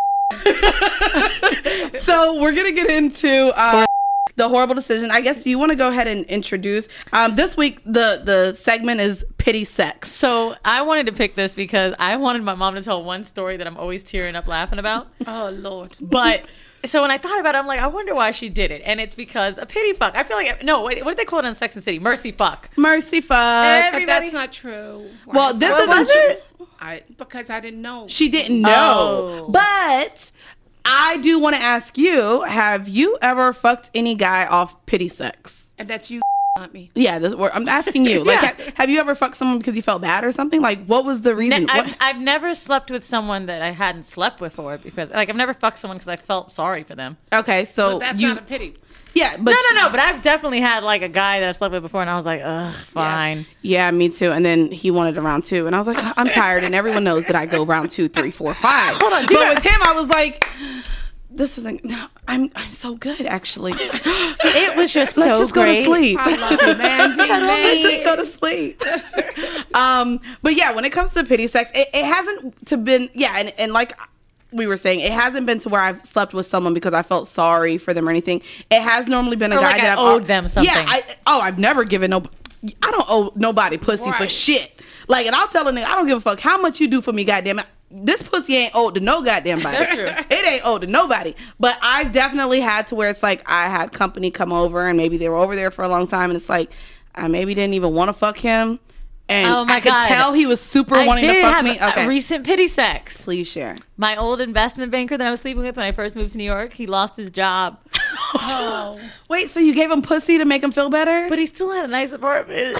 [SPEAKER 2] So we're gonna get into uh, the horrible decision. I guess you want to go ahead and introduce. Um, this week the the segment is pity sex.
[SPEAKER 1] So I wanted to pick this because I wanted my mom to tell one story that I'm always tearing up laughing about.
[SPEAKER 3] Oh Lord.
[SPEAKER 1] But so when I thought about it, I'm like, I wonder why she did it. And it's because a pity fuck. I feel like, no, wait, what did they call it on Sex and the City? Mercy fuck.
[SPEAKER 2] Mercy fuck.
[SPEAKER 3] But
[SPEAKER 1] Everybody-
[SPEAKER 3] that's not true. Why
[SPEAKER 2] Well,
[SPEAKER 3] the
[SPEAKER 2] this
[SPEAKER 3] fuck-
[SPEAKER 2] isn't
[SPEAKER 1] was
[SPEAKER 2] true.
[SPEAKER 1] it?
[SPEAKER 3] I because I didn't know.
[SPEAKER 2] She didn't know.
[SPEAKER 1] Oh.
[SPEAKER 2] But I do want to ask you: have you ever fucked any guy off pity sex?
[SPEAKER 3] And that's you, not me.
[SPEAKER 2] Yeah, this, I'm asking you. Like,
[SPEAKER 1] Yeah.
[SPEAKER 2] ha- have you ever fucked someone because you felt bad or something? Like, what was the reason?
[SPEAKER 1] Ne-
[SPEAKER 2] What-
[SPEAKER 1] I've, I've never slept with someone that I hadn't slept with before because, like, I've never fucked someone because I felt sorry for them.
[SPEAKER 2] okay, so
[SPEAKER 3] But that's
[SPEAKER 2] you,
[SPEAKER 3] not a pity.
[SPEAKER 2] yeah, but
[SPEAKER 1] No, no, no. But I've definitely had like a guy that I slept with before, and I was like, ugh, fine.
[SPEAKER 2] yeah, me too. And then he wanted a round two, and I was like, I'm tired, and everyone knows that I go round two, three, four, five.
[SPEAKER 1] Hold on,
[SPEAKER 2] but
[SPEAKER 1] do you
[SPEAKER 2] with him, I was like, this isn't. I'm I'm so good, actually.
[SPEAKER 1] It was just
[SPEAKER 2] Let's
[SPEAKER 1] so
[SPEAKER 2] just
[SPEAKER 1] great.
[SPEAKER 2] go to sleep.
[SPEAKER 3] I love you, Mandy.
[SPEAKER 2] Let's just
[SPEAKER 3] Mandy.
[SPEAKER 2] go to sleep. um, but yeah, when it comes to pity sex, it, it hasn't to been yeah, and, and like we were saying, it hasn't been to where I've slept with someone because I felt sorry for them or anything. It has normally been a
[SPEAKER 1] Or
[SPEAKER 2] guy
[SPEAKER 1] like
[SPEAKER 2] that
[SPEAKER 1] I
[SPEAKER 2] I've
[SPEAKER 1] owed them something.
[SPEAKER 2] Yeah, I, oh, I've never given no. I don't owe nobody pussy for
[SPEAKER 3] Right.
[SPEAKER 2] shit. Like, and I'll tell a nigga, I don't give a fuck how much you do for me, goddamn it. This pussy ain't owed to no goddamn body.
[SPEAKER 1] That's true.
[SPEAKER 2] It ain't owed to nobody. But I've definitely had to where it's like I had company come over and maybe they were over there for a long time and it's like I maybe didn't even want to fuck him. And
[SPEAKER 1] Oh my
[SPEAKER 2] I could
[SPEAKER 1] God.
[SPEAKER 2] tell he was super
[SPEAKER 1] I
[SPEAKER 2] wanting
[SPEAKER 1] did
[SPEAKER 2] to fuck
[SPEAKER 1] have
[SPEAKER 2] me.
[SPEAKER 1] a-
[SPEAKER 2] Okay.
[SPEAKER 1] a recent pity sex.
[SPEAKER 2] Please share.
[SPEAKER 1] My old investment banker that I was sleeping with when I first moved to New York, he lost his job.
[SPEAKER 3] Oh.
[SPEAKER 2] Wait, so you gave him pussy to make him feel better?
[SPEAKER 1] But he still had a nice apartment.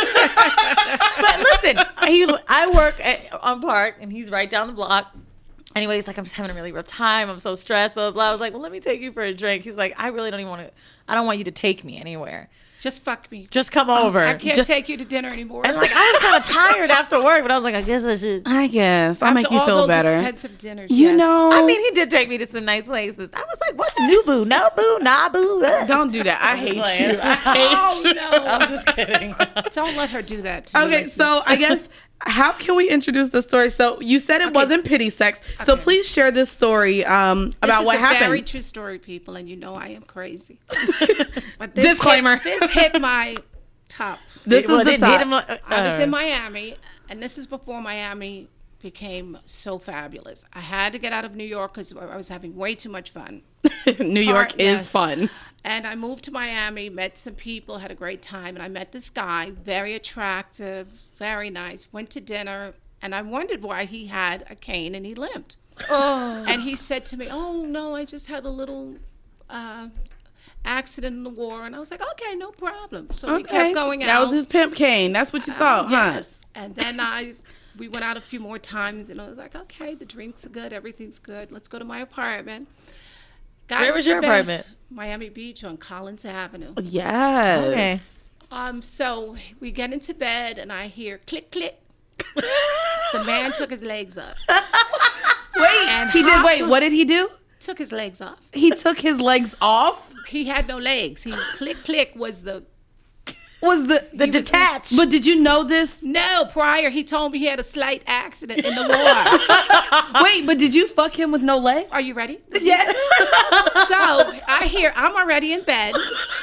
[SPEAKER 1] But listen, he, I work at, on Park, and he's right down the block. Anyway, he's like, I'm just having a really rough time. I'm so stressed, blah, blah, blah. I was like, well, let me take you for a drink. He's like, I really don't even want to, I don't want you to take me anywhere.
[SPEAKER 3] Just fuck me.
[SPEAKER 1] Just come over.
[SPEAKER 3] I can't
[SPEAKER 1] Just-
[SPEAKER 3] take you to dinner anymore.
[SPEAKER 1] And like, I was kind of tired after work, but I was like, I guess I should.
[SPEAKER 2] I guess. I'll
[SPEAKER 3] After
[SPEAKER 2] make you
[SPEAKER 3] all
[SPEAKER 2] feel
[SPEAKER 3] those
[SPEAKER 2] better.
[SPEAKER 3] expensive dinners.
[SPEAKER 2] You
[SPEAKER 3] yes.
[SPEAKER 2] know.
[SPEAKER 1] I mean, he did take me to some nice places. I was like, what's new boo? No boo, nah boo. uh.
[SPEAKER 2] Don't do that. I hate
[SPEAKER 1] playing.
[SPEAKER 2] you. I hate
[SPEAKER 3] Oh
[SPEAKER 2] you.
[SPEAKER 3] no!
[SPEAKER 1] I'm just kidding.
[SPEAKER 3] Don't let her do that. To you,
[SPEAKER 2] Okay,
[SPEAKER 3] listen.
[SPEAKER 2] so I guess how can we introduce the story? So you said it
[SPEAKER 3] Okay.
[SPEAKER 2] wasn't pity sex. So
[SPEAKER 3] Okay.
[SPEAKER 2] please share this story um,
[SPEAKER 3] This
[SPEAKER 2] about
[SPEAKER 3] is
[SPEAKER 2] what
[SPEAKER 3] a
[SPEAKER 2] happened.
[SPEAKER 3] Very true story, people, and you know I am crazy. But this
[SPEAKER 2] Disclaimer.
[SPEAKER 3] Hit, this hit my top.
[SPEAKER 2] This
[SPEAKER 1] Well,
[SPEAKER 2] is the
[SPEAKER 1] it didn't hit
[SPEAKER 2] top.
[SPEAKER 1] him, uh,
[SPEAKER 3] I was
[SPEAKER 1] uh,
[SPEAKER 3] in Miami, and this is before Miami became so fabulous. I had to get out of New York because I was having way too much fun.
[SPEAKER 2] New York
[SPEAKER 3] Part-
[SPEAKER 2] is
[SPEAKER 3] yes.
[SPEAKER 2] fun.
[SPEAKER 3] And I moved to Miami, met some people, had a great time, and I met this guy, very attractive, very nice. Went to dinner, and I wondered why he had a cane and he limped.
[SPEAKER 1] Oh.
[SPEAKER 3] And he said to me, "Oh no, I just had a little uh, accident in the war." And I was like, "Okay, no problem." So we
[SPEAKER 2] Okay.
[SPEAKER 3] kept going out.
[SPEAKER 2] That was his pimp cane. That's what you thought,
[SPEAKER 3] Uh,
[SPEAKER 2] huh?
[SPEAKER 3] Yes. And then I, we went out a few more times, and I was like, "Okay, the drinks are good, everything's good. Let's go to my apartment." Got
[SPEAKER 1] Where was
[SPEAKER 3] into
[SPEAKER 1] your
[SPEAKER 3] bed-
[SPEAKER 1] apartment?
[SPEAKER 3] Miami Beach on Collins Avenue.
[SPEAKER 2] Yes.
[SPEAKER 1] Okay.
[SPEAKER 3] Um, so we get into bed, and I hear click click. The man took his legs up.
[SPEAKER 2] Wait,
[SPEAKER 3] And
[SPEAKER 2] he did.
[SPEAKER 3] hopped
[SPEAKER 2] Wait,
[SPEAKER 3] on-
[SPEAKER 2] what did he do?
[SPEAKER 3] Took his legs off.
[SPEAKER 2] He took his legs off.
[SPEAKER 3] He had no legs. He click click was the
[SPEAKER 2] Was the
[SPEAKER 1] The
[SPEAKER 3] He was-
[SPEAKER 1] detached.
[SPEAKER 2] But did you know this?
[SPEAKER 3] no. Prior, he told me he had a slight accident in the war.
[SPEAKER 2] Wait, but did you fuck him with no legs?
[SPEAKER 3] Are you ready?
[SPEAKER 2] Yes.
[SPEAKER 3] So I hear I'm already in bed,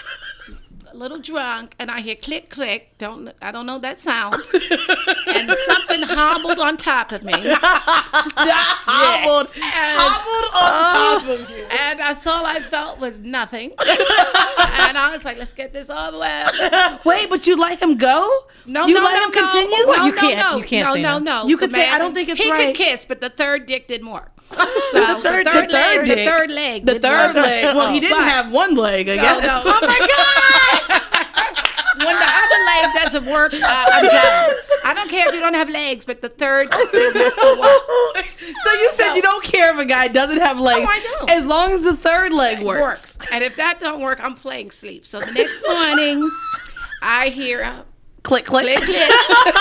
[SPEAKER 3] a little drunk, and I hear click click. Don't I don't know that sound. And something hobbled on top of me,
[SPEAKER 2] hobbled,
[SPEAKER 3] And-
[SPEAKER 2] hobbled on top of you.
[SPEAKER 3] and that's all I felt was nothing. And I was like, let's get this all the way up.
[SPEAKER 2] Wait, but you let him go?
[SPEAKER 3] No,
[SPEAKER 2] you
[SPEAKER 3] no,
[SPEAKER 2] let
[SPEAKER 3] no,
[SPEAKER 2] him
[SPEAKER 3] no.
[SPEAKER 2] continue?
[SPEAKER 3] No,
[SPEAKER 1] You
[SPEAKER 3] no,
[SPEAKER 1] can't-
[SPEAKER 3] no.
[SPEAKER 1] you can't
[SPEAKER 3] no,
[SPEAKER 1] say
[SPEAKER 3] no,
[SPEAKER 1] no.
[SPEAKER 3] no.
[SPEAKER 2] You
[SPEAKER 3] The
[SPEAKER 2] could say,
[SPEAKER 3] man-
[SPEAKER 2] I don't think it's
[SPEAKER 3] he
[SPEAKER 2] right.
[SPEAKER 3] could kiss, but the third dick didn't work. So
[SPEAKER 1] The third-
[SPEAKER 3] the third
[SPEAKER 1] the
[SPEAKER 3] leg,
[SPEAKER 1] third
[SPEAKER 3] the
[SPEAKER 2] dick.
[SPEAKER 3] third leg,
[SPEAKER 2] The
[SPEAKER 3] didn't
[SPEAKER 2] third
[SPEAKER 3] work.
[SPEAKER 2] leg. Well, he didn't
[SPEAKER 3] But-
[SPEAKER 2] have one leg, I
[SPEAKER 3] No,
[SPEAKER 2] guess.
[SPEAKER 3] no.
[SPEAKER 1] Oh my God!
[SPEAKER 3] When the other leg doesn't work, uh, I'm done. I don't care if you don't have legs, but the third leg has to work.
[SPEAKER 2] So you said
[SPEAKER 3] So-
[SPEAKER 2] you don't care if a guy doesn't have legs,
[SPEAKER 3] I don't.
[SPEAKER 2] as long as the third leg works.
[SPEAKER 3] works. And if that don't work, I'm playing sleep. So the next morning, I hear a
[SPEAKER 2] Click, click.
[SPEAKER 3] click, click.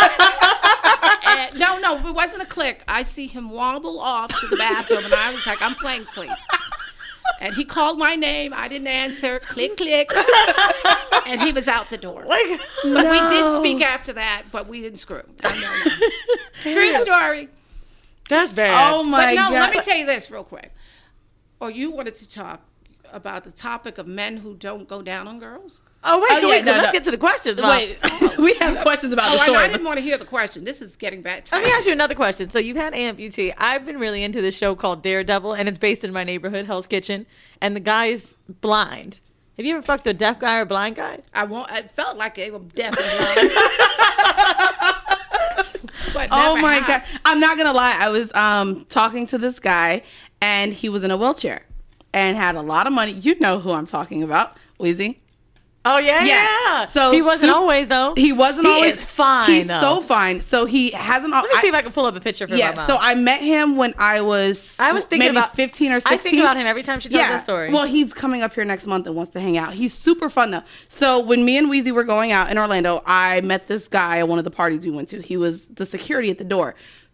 [SPEAKER 3] And no, no, it wasn't a click. I see him wobble off to the bathroom, and I was like, I'm playing sleep. And he called my name. I didn't answer. Click, click. And he was out the door.
[SPEAKER 1] Like,
[SPEAKER 3] But we did speak after that, but we didn't screw. No, no, no. True story.
[SPEAKER 1] that's bad.
[SPEAKER 2] Oh my
[SPEAKER 3] But no,
[SPEAKER 2] God.
[SPEAKER 3] let me tell you this real quick. Oh, you wanted to talk about the topic of men who don't go down on girls?
[SPEAKER 1] Oh, wait,
[SPEAKER 2] Oh,
[SPEAKER 1] wait,
[SPEAKER 2] yeah,
[SPEAKER 1] wait,
[SPEAKER 2] no,
[SPEAKER 1] let's
[SPEAKER 2] no.
[SPEAKER 1] get to the questions. Mom.
[SPEAKER 2] Wait, we have questions about
[SPEAKER 3] Oh,
[SPEAKER 2] the
[SPEAKER 3] I,
[SPEAKER 2] story.
[SPEAKER 3] I didn't want to hear the question. This is getting bad.
[SPEAKER 1] Let me ask you another question. So you've had amputee. I've been really into this show called Daredevil, and it's based in my neighborhood, Hell's Kitchen, and the guy is blind. Have you ever fucked a deaf guy or blind guy?
[SPEAKER 3] I want. I felt like they were deaf and blind. But
[SPEAKER 2] Oh
[SPEAKER 3] never
[SPEAKER 2] my
[SPEAKER 3] have.
[SPEAKER 2] God. I'm not going to lie. I was um, talking to this guy, and he was in a wheelchair and had a lot of money. You know who I'm talking about, Wheezy.
[SPEAKER 1] Oh, yeah,
[SPEAKER 2] Yeah.
[SPEAKER 1] yeah.
[SPEAKER 2] So
[SPEAKER 1] he wasn't
[SPEAKER 2] su-
[SPEAKER 1] always, though.
[SPEAKER 2] He wasn't
[SPEAKER 1] He
[SPEAKER 2] always
[SPEAKER 1] is fine,
[SPEAKER 2] He's
[SPEAKER 1] though.
[SPEAKER 2] so fine. So he hasn't.
[SPEAKER 1] Let me see if I can pull up a picture for my
[SPEAKER 2] Yeah,
[SPEAKER 1] mom.
[SPEAKER 2] so I met him when I was
[SPEAKER 1] I was thinking
[SPEAKER 2] maybe
[SPEAKER 1] about
[SPEAKER 2] fifteen or sixteen.
[SPEAKER 1] I think about him every time she tells that story.
[SPEAKER 2] Well, he's coming up here next month and wants to hang out. He's super fun though. So when me and Weezy were going out in Orlando, I met this guy at one of the parties we went to. He was the security at the door.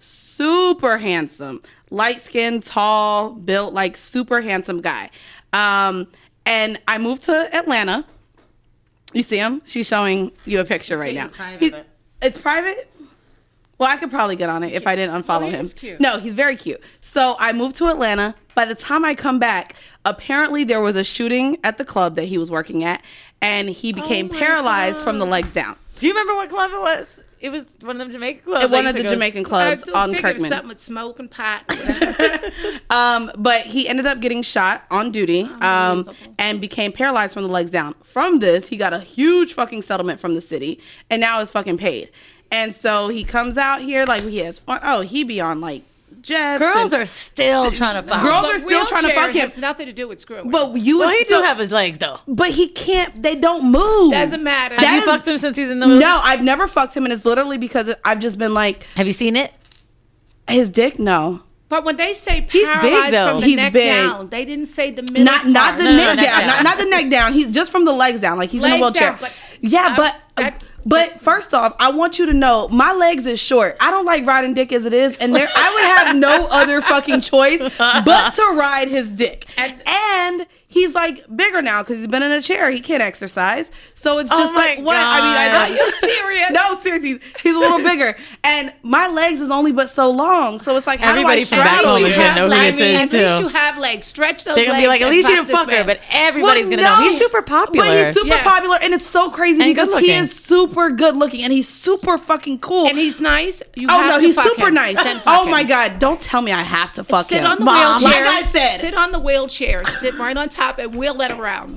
[SPEAKER 2] Super handsome, light skinned, tall, built, like super handsome guy. Um, and I moved to Atlanta. You see him? She's showing you a picture right now.
[SPEAKER 1] He's private,
[SPEAKER 2] He's-
[SPEAKER 1] but-
[SPEAKER 2] it's private? Well, I could probably get on it if I didn't unfollow
[SPEAKER 3] Oh, he
[SPEAKER 2] him.
[SPEAKER 3] is cute.
[SPEAKER 2] No, he's very cute. So I moved to Atlanta. By the time I come back, apparently there was a shooting at the club that he was working at, and he became
[SPEAKER 3] my
[SPEAKER 2] paralyzed
[SPEAKER 3] God.
[SPEAKER 2] from the legs down.
[SPEAKER 1] Do you remember what club it was? It was one of them Jamaican clubs.
[SPEAKER 2] At one
[SPEAKER 1] I
[SPEAKER 2] of
[SPEAKER 1] used
[SPEAKER 2] the
[SPEAKER 1] to go-
[SPEAKER 2] Jamaican
[SPEAKER 3] I
[SPEAKER 2] clubs
[SPEAKER 3] do
[SPEAKER 2] on
[SPEAKER 3] figure it was
[SPEAKER 2] Kirkman.
[SPEAKER 3] something with smoke and pot. whatever.
[SPEAKER 2] Um, but he ended up getting shot on duty um,
[SPEAKER 3] Unbelievable.
[SPEAKER 2] and became paralyzed from the legs down. From this, he got a huge fucking settlement from the city, and now is fucking paid. And so he comes out here like he has fun. Oh, he be on like jets.
[SPEAKER 1] Girls
[SPEAKER 2] and-
[SPEAKER 1] are still trying to fuck.
[SPEAKER 2] Girls
[SPEAKER 3] But
[SPEAKER 2] are still trying to
[SPEAKER 3] wheelchair
[SPEAKER 2] fuck him.
[SPEAKER 3] has nothing to do with screwing.
[SPEAKER 2] But you,
[SPEAKER 1] Well, he
[SPEAKER 2] so-
[SPEAKER 1] do have his legs though.
[SPEAKER 2] but he can't. They don't move.
[SPEAKER 3] Doesn't matter.
[SPEAKER 2] That
[SPEAKER 1] Have you
[SPEAKER 2] is-
[SPEAKER 1] fucked him since he's in the movie?
[SPEAKER 2] No, I've never fucked him, and it's literally because I've just been like
[SPEAKER 1] Have you seen it?
[SPEAKER 2] his dick. No,
[SPEAKER 3] But when they say
[SPEAKER 1] He's big,
[SPEAKER 3] paralyzed
[SPEAKER 1] though.
[SPEAKER 3] from the
[SPEAKER 2] He's
[SPEAKER 3] neck
[SPEAKER 2] big.
[SPEAKER 3] down, they didn't say the middle
[SPEAKER 2] not not
[SPEAKER 3] part.
[SPEAKER 2] the
[SPEAKER 1] No, no,
[SPEAKER 2] neck
[SPEAKER 1] no, neck
[SPEAKER 2] down,
[SPEAKER 1] down.
[SPEAKER 2] Not, not the neck down. He's just from the legs down. Like he's in a
[SPEAKER 3] Legs
[SPEAKER 2] wheelchair.
[SPEAKER 3] down, but
[SPEAKER 2] yeah,
[SPEAKER 3] I-
[SPEAKER 2] but
[SPEAKER 3] that-
[SPEAKER 2] but first off, I want you to know my legs is short. I don't like riding dick as it is, and there I would have no other fucking choice but to ride his dick.
[SPEAKER 3] And-
[SPEAKER 2] And he's like bigger now because he's been in a chair. He can't exercise, so it's
[SPEAKER 1] Oh
[SPEAKER 2] just
[SPEAKER 1] my
[SPEAKER 2] like what I mean. I
[SPEAKER 1] God.
[SPEAKER 2] know
[SPEAKER 3] Are you serious?
[SPEAKER 2] No, seriously, he's, he's a little bigger, and my legs is only but so long. So it's like, how
[SPEAKER 1] Everybody
[SPEAKER 2] do
[SPEAKER 1] from
[SPEAKER 2] I
[SPEAKER 1] back
[SPEAKER 2] straddle
[SPEAKER 1] home
[SPEAKER 2] you?
[SPEAKER 1] is gonna know who
[SPEAKER 3] legs.
[SPEAKER 1] this is,
[SPEAKER 3] At least
[SPEAKER 1] too.
[SPEAKER 3] you have legs. Stretch those
[SPEAKER 1] They're gonna
[SPEAKER 3] legs.
[SPEAKER 1] be like, at
[SPEAKER 3] and
[SPEAKER 1] least you
[SPEAKER 3] fuck
[SPEAKER 1] didn't fuck
[SPEAKER 3] this
[SPEAKER 1] her,
[SPEAKER 3] man.
[SPEAKER 1] but everybody's
[SPEAKER 2] Well,
[SPEAKER 1] gonna know.
[SPEAKER 2] no.
[SPEAKER 1] He's super popular.
[SPEAKER 2] But he's super
[SPEAKER 3] Yes.
[SPEAKER 2] popular, and it's so crazy
[SPEAKER 1] And
[SPEAKER 2] because
[SPEAKER 1] good
[SPEAKER 2] he
[SPEAKER 1] looking.
[SPEAKER 2] is super good looking, and he's super fucking cool.
[SPEAKER 3] And he's nice. You
[SPEAKER 2] oh
[SPEAKER 3] have
[SPEAKER 2] no,
[SPEAKER 3] to
[SPEAKER 2] he's
[SPEAKER 3] fuck
[SPEAKER 2] super
[SPEAKER 3] him.
[SPEAKER 2] nice.
[SPEAKER 3] Then fuck
[SPEAKER 2] Oh my
[SPEAKER 3] him.
[SPEAKER 2] god, don't tell me I have to fuck
[SPEAKER 3] Sit
[SPEAKER 2] him.
[SPEAKER 3] on the
[SPEAKER 1] Mom.
[SPEAKER 3] wheelchair.
[SPEAKER 2] Like I said.
[SPEAKER 3] Sit on the wheelchair. Sit right on top and wheel it around.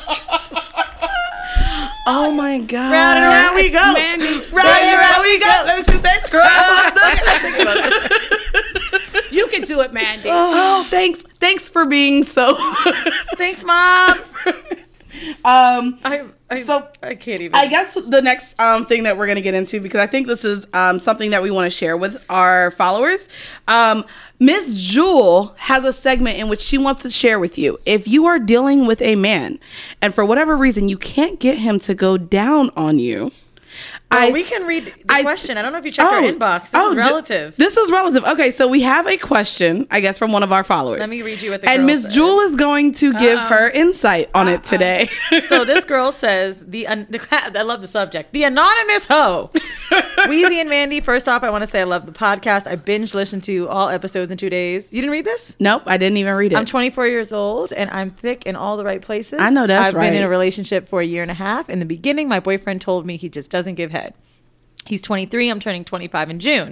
[SPEAKER 2] Oh my god.
[SPEAKER 1] Round and round we go.
[SPEAKER 3] Mandy,
[SPEAKER 2] Round and round we go. Let me see that scrub.
[SPEAKER 3] you can do it, Mandy.
[SPEAKER 2] Oh, thanks. Thanks for being so.
[SPEAKER 1] Thanks, mom.
[SPEAKER 2] um.
[SPEAKER 1] I, I,
[SPEAKER 2] So,
[SPEAKER 1] I can't even.
[SPEAKER 2] I guess the next um, thing that we're going to get into, because I think this is um, something that we want to share with our followers. Um, Miss Jewel has a segment in which she wants to share with you. If you are dealing with a man and for whatever reason you can't get him to go down on you,
[SPEAKER 1] Well,
[SPEAKER 2] I,
[SPEAKER 1] we can read the
[SPEAKER 2] I-
[SPEAKER 1] question. I don't know if you checked our inbox. This
[SPEAKER 2] oh,
[SPEAKER 1] is
[SPEAKER 2] d-
[SPEAKER 1] relative.
[SPEAKER 2] This is relative. Okay, so we have a question, I guess, from one of our followers.
[SPEAKER 1] Let me read you what the
[SPEAKER 2] And
[SPEAKER 1] girl
[SPEAKER 2] Miss
[SPEAKER 1] said.
[SPEAKER 2] Jewel is going to give her insight on it today.
[SPEAKER 1] So this girl says the, an- the I love the subject. The anonymous hoe. Weezy and Mandy. First off, I want to say I love the podcast. I binge listened to all episodes in two days. You didn't read this?
[SPEAKER 2] Nope, I didn't even read it.
[SPEAKER 1] I'm twenty-four years old and I'm thick in all the right places.
[SPEAKER 2] I know that's
[SPEAKER 1] I've been in
[SPEAKER 2] right.
[SPEAKER 1] a relationship for a year and a half. In the beginning, my boyfriend told me he just doesn't give head. He's twenty-three. I'm turning twenty-five in June.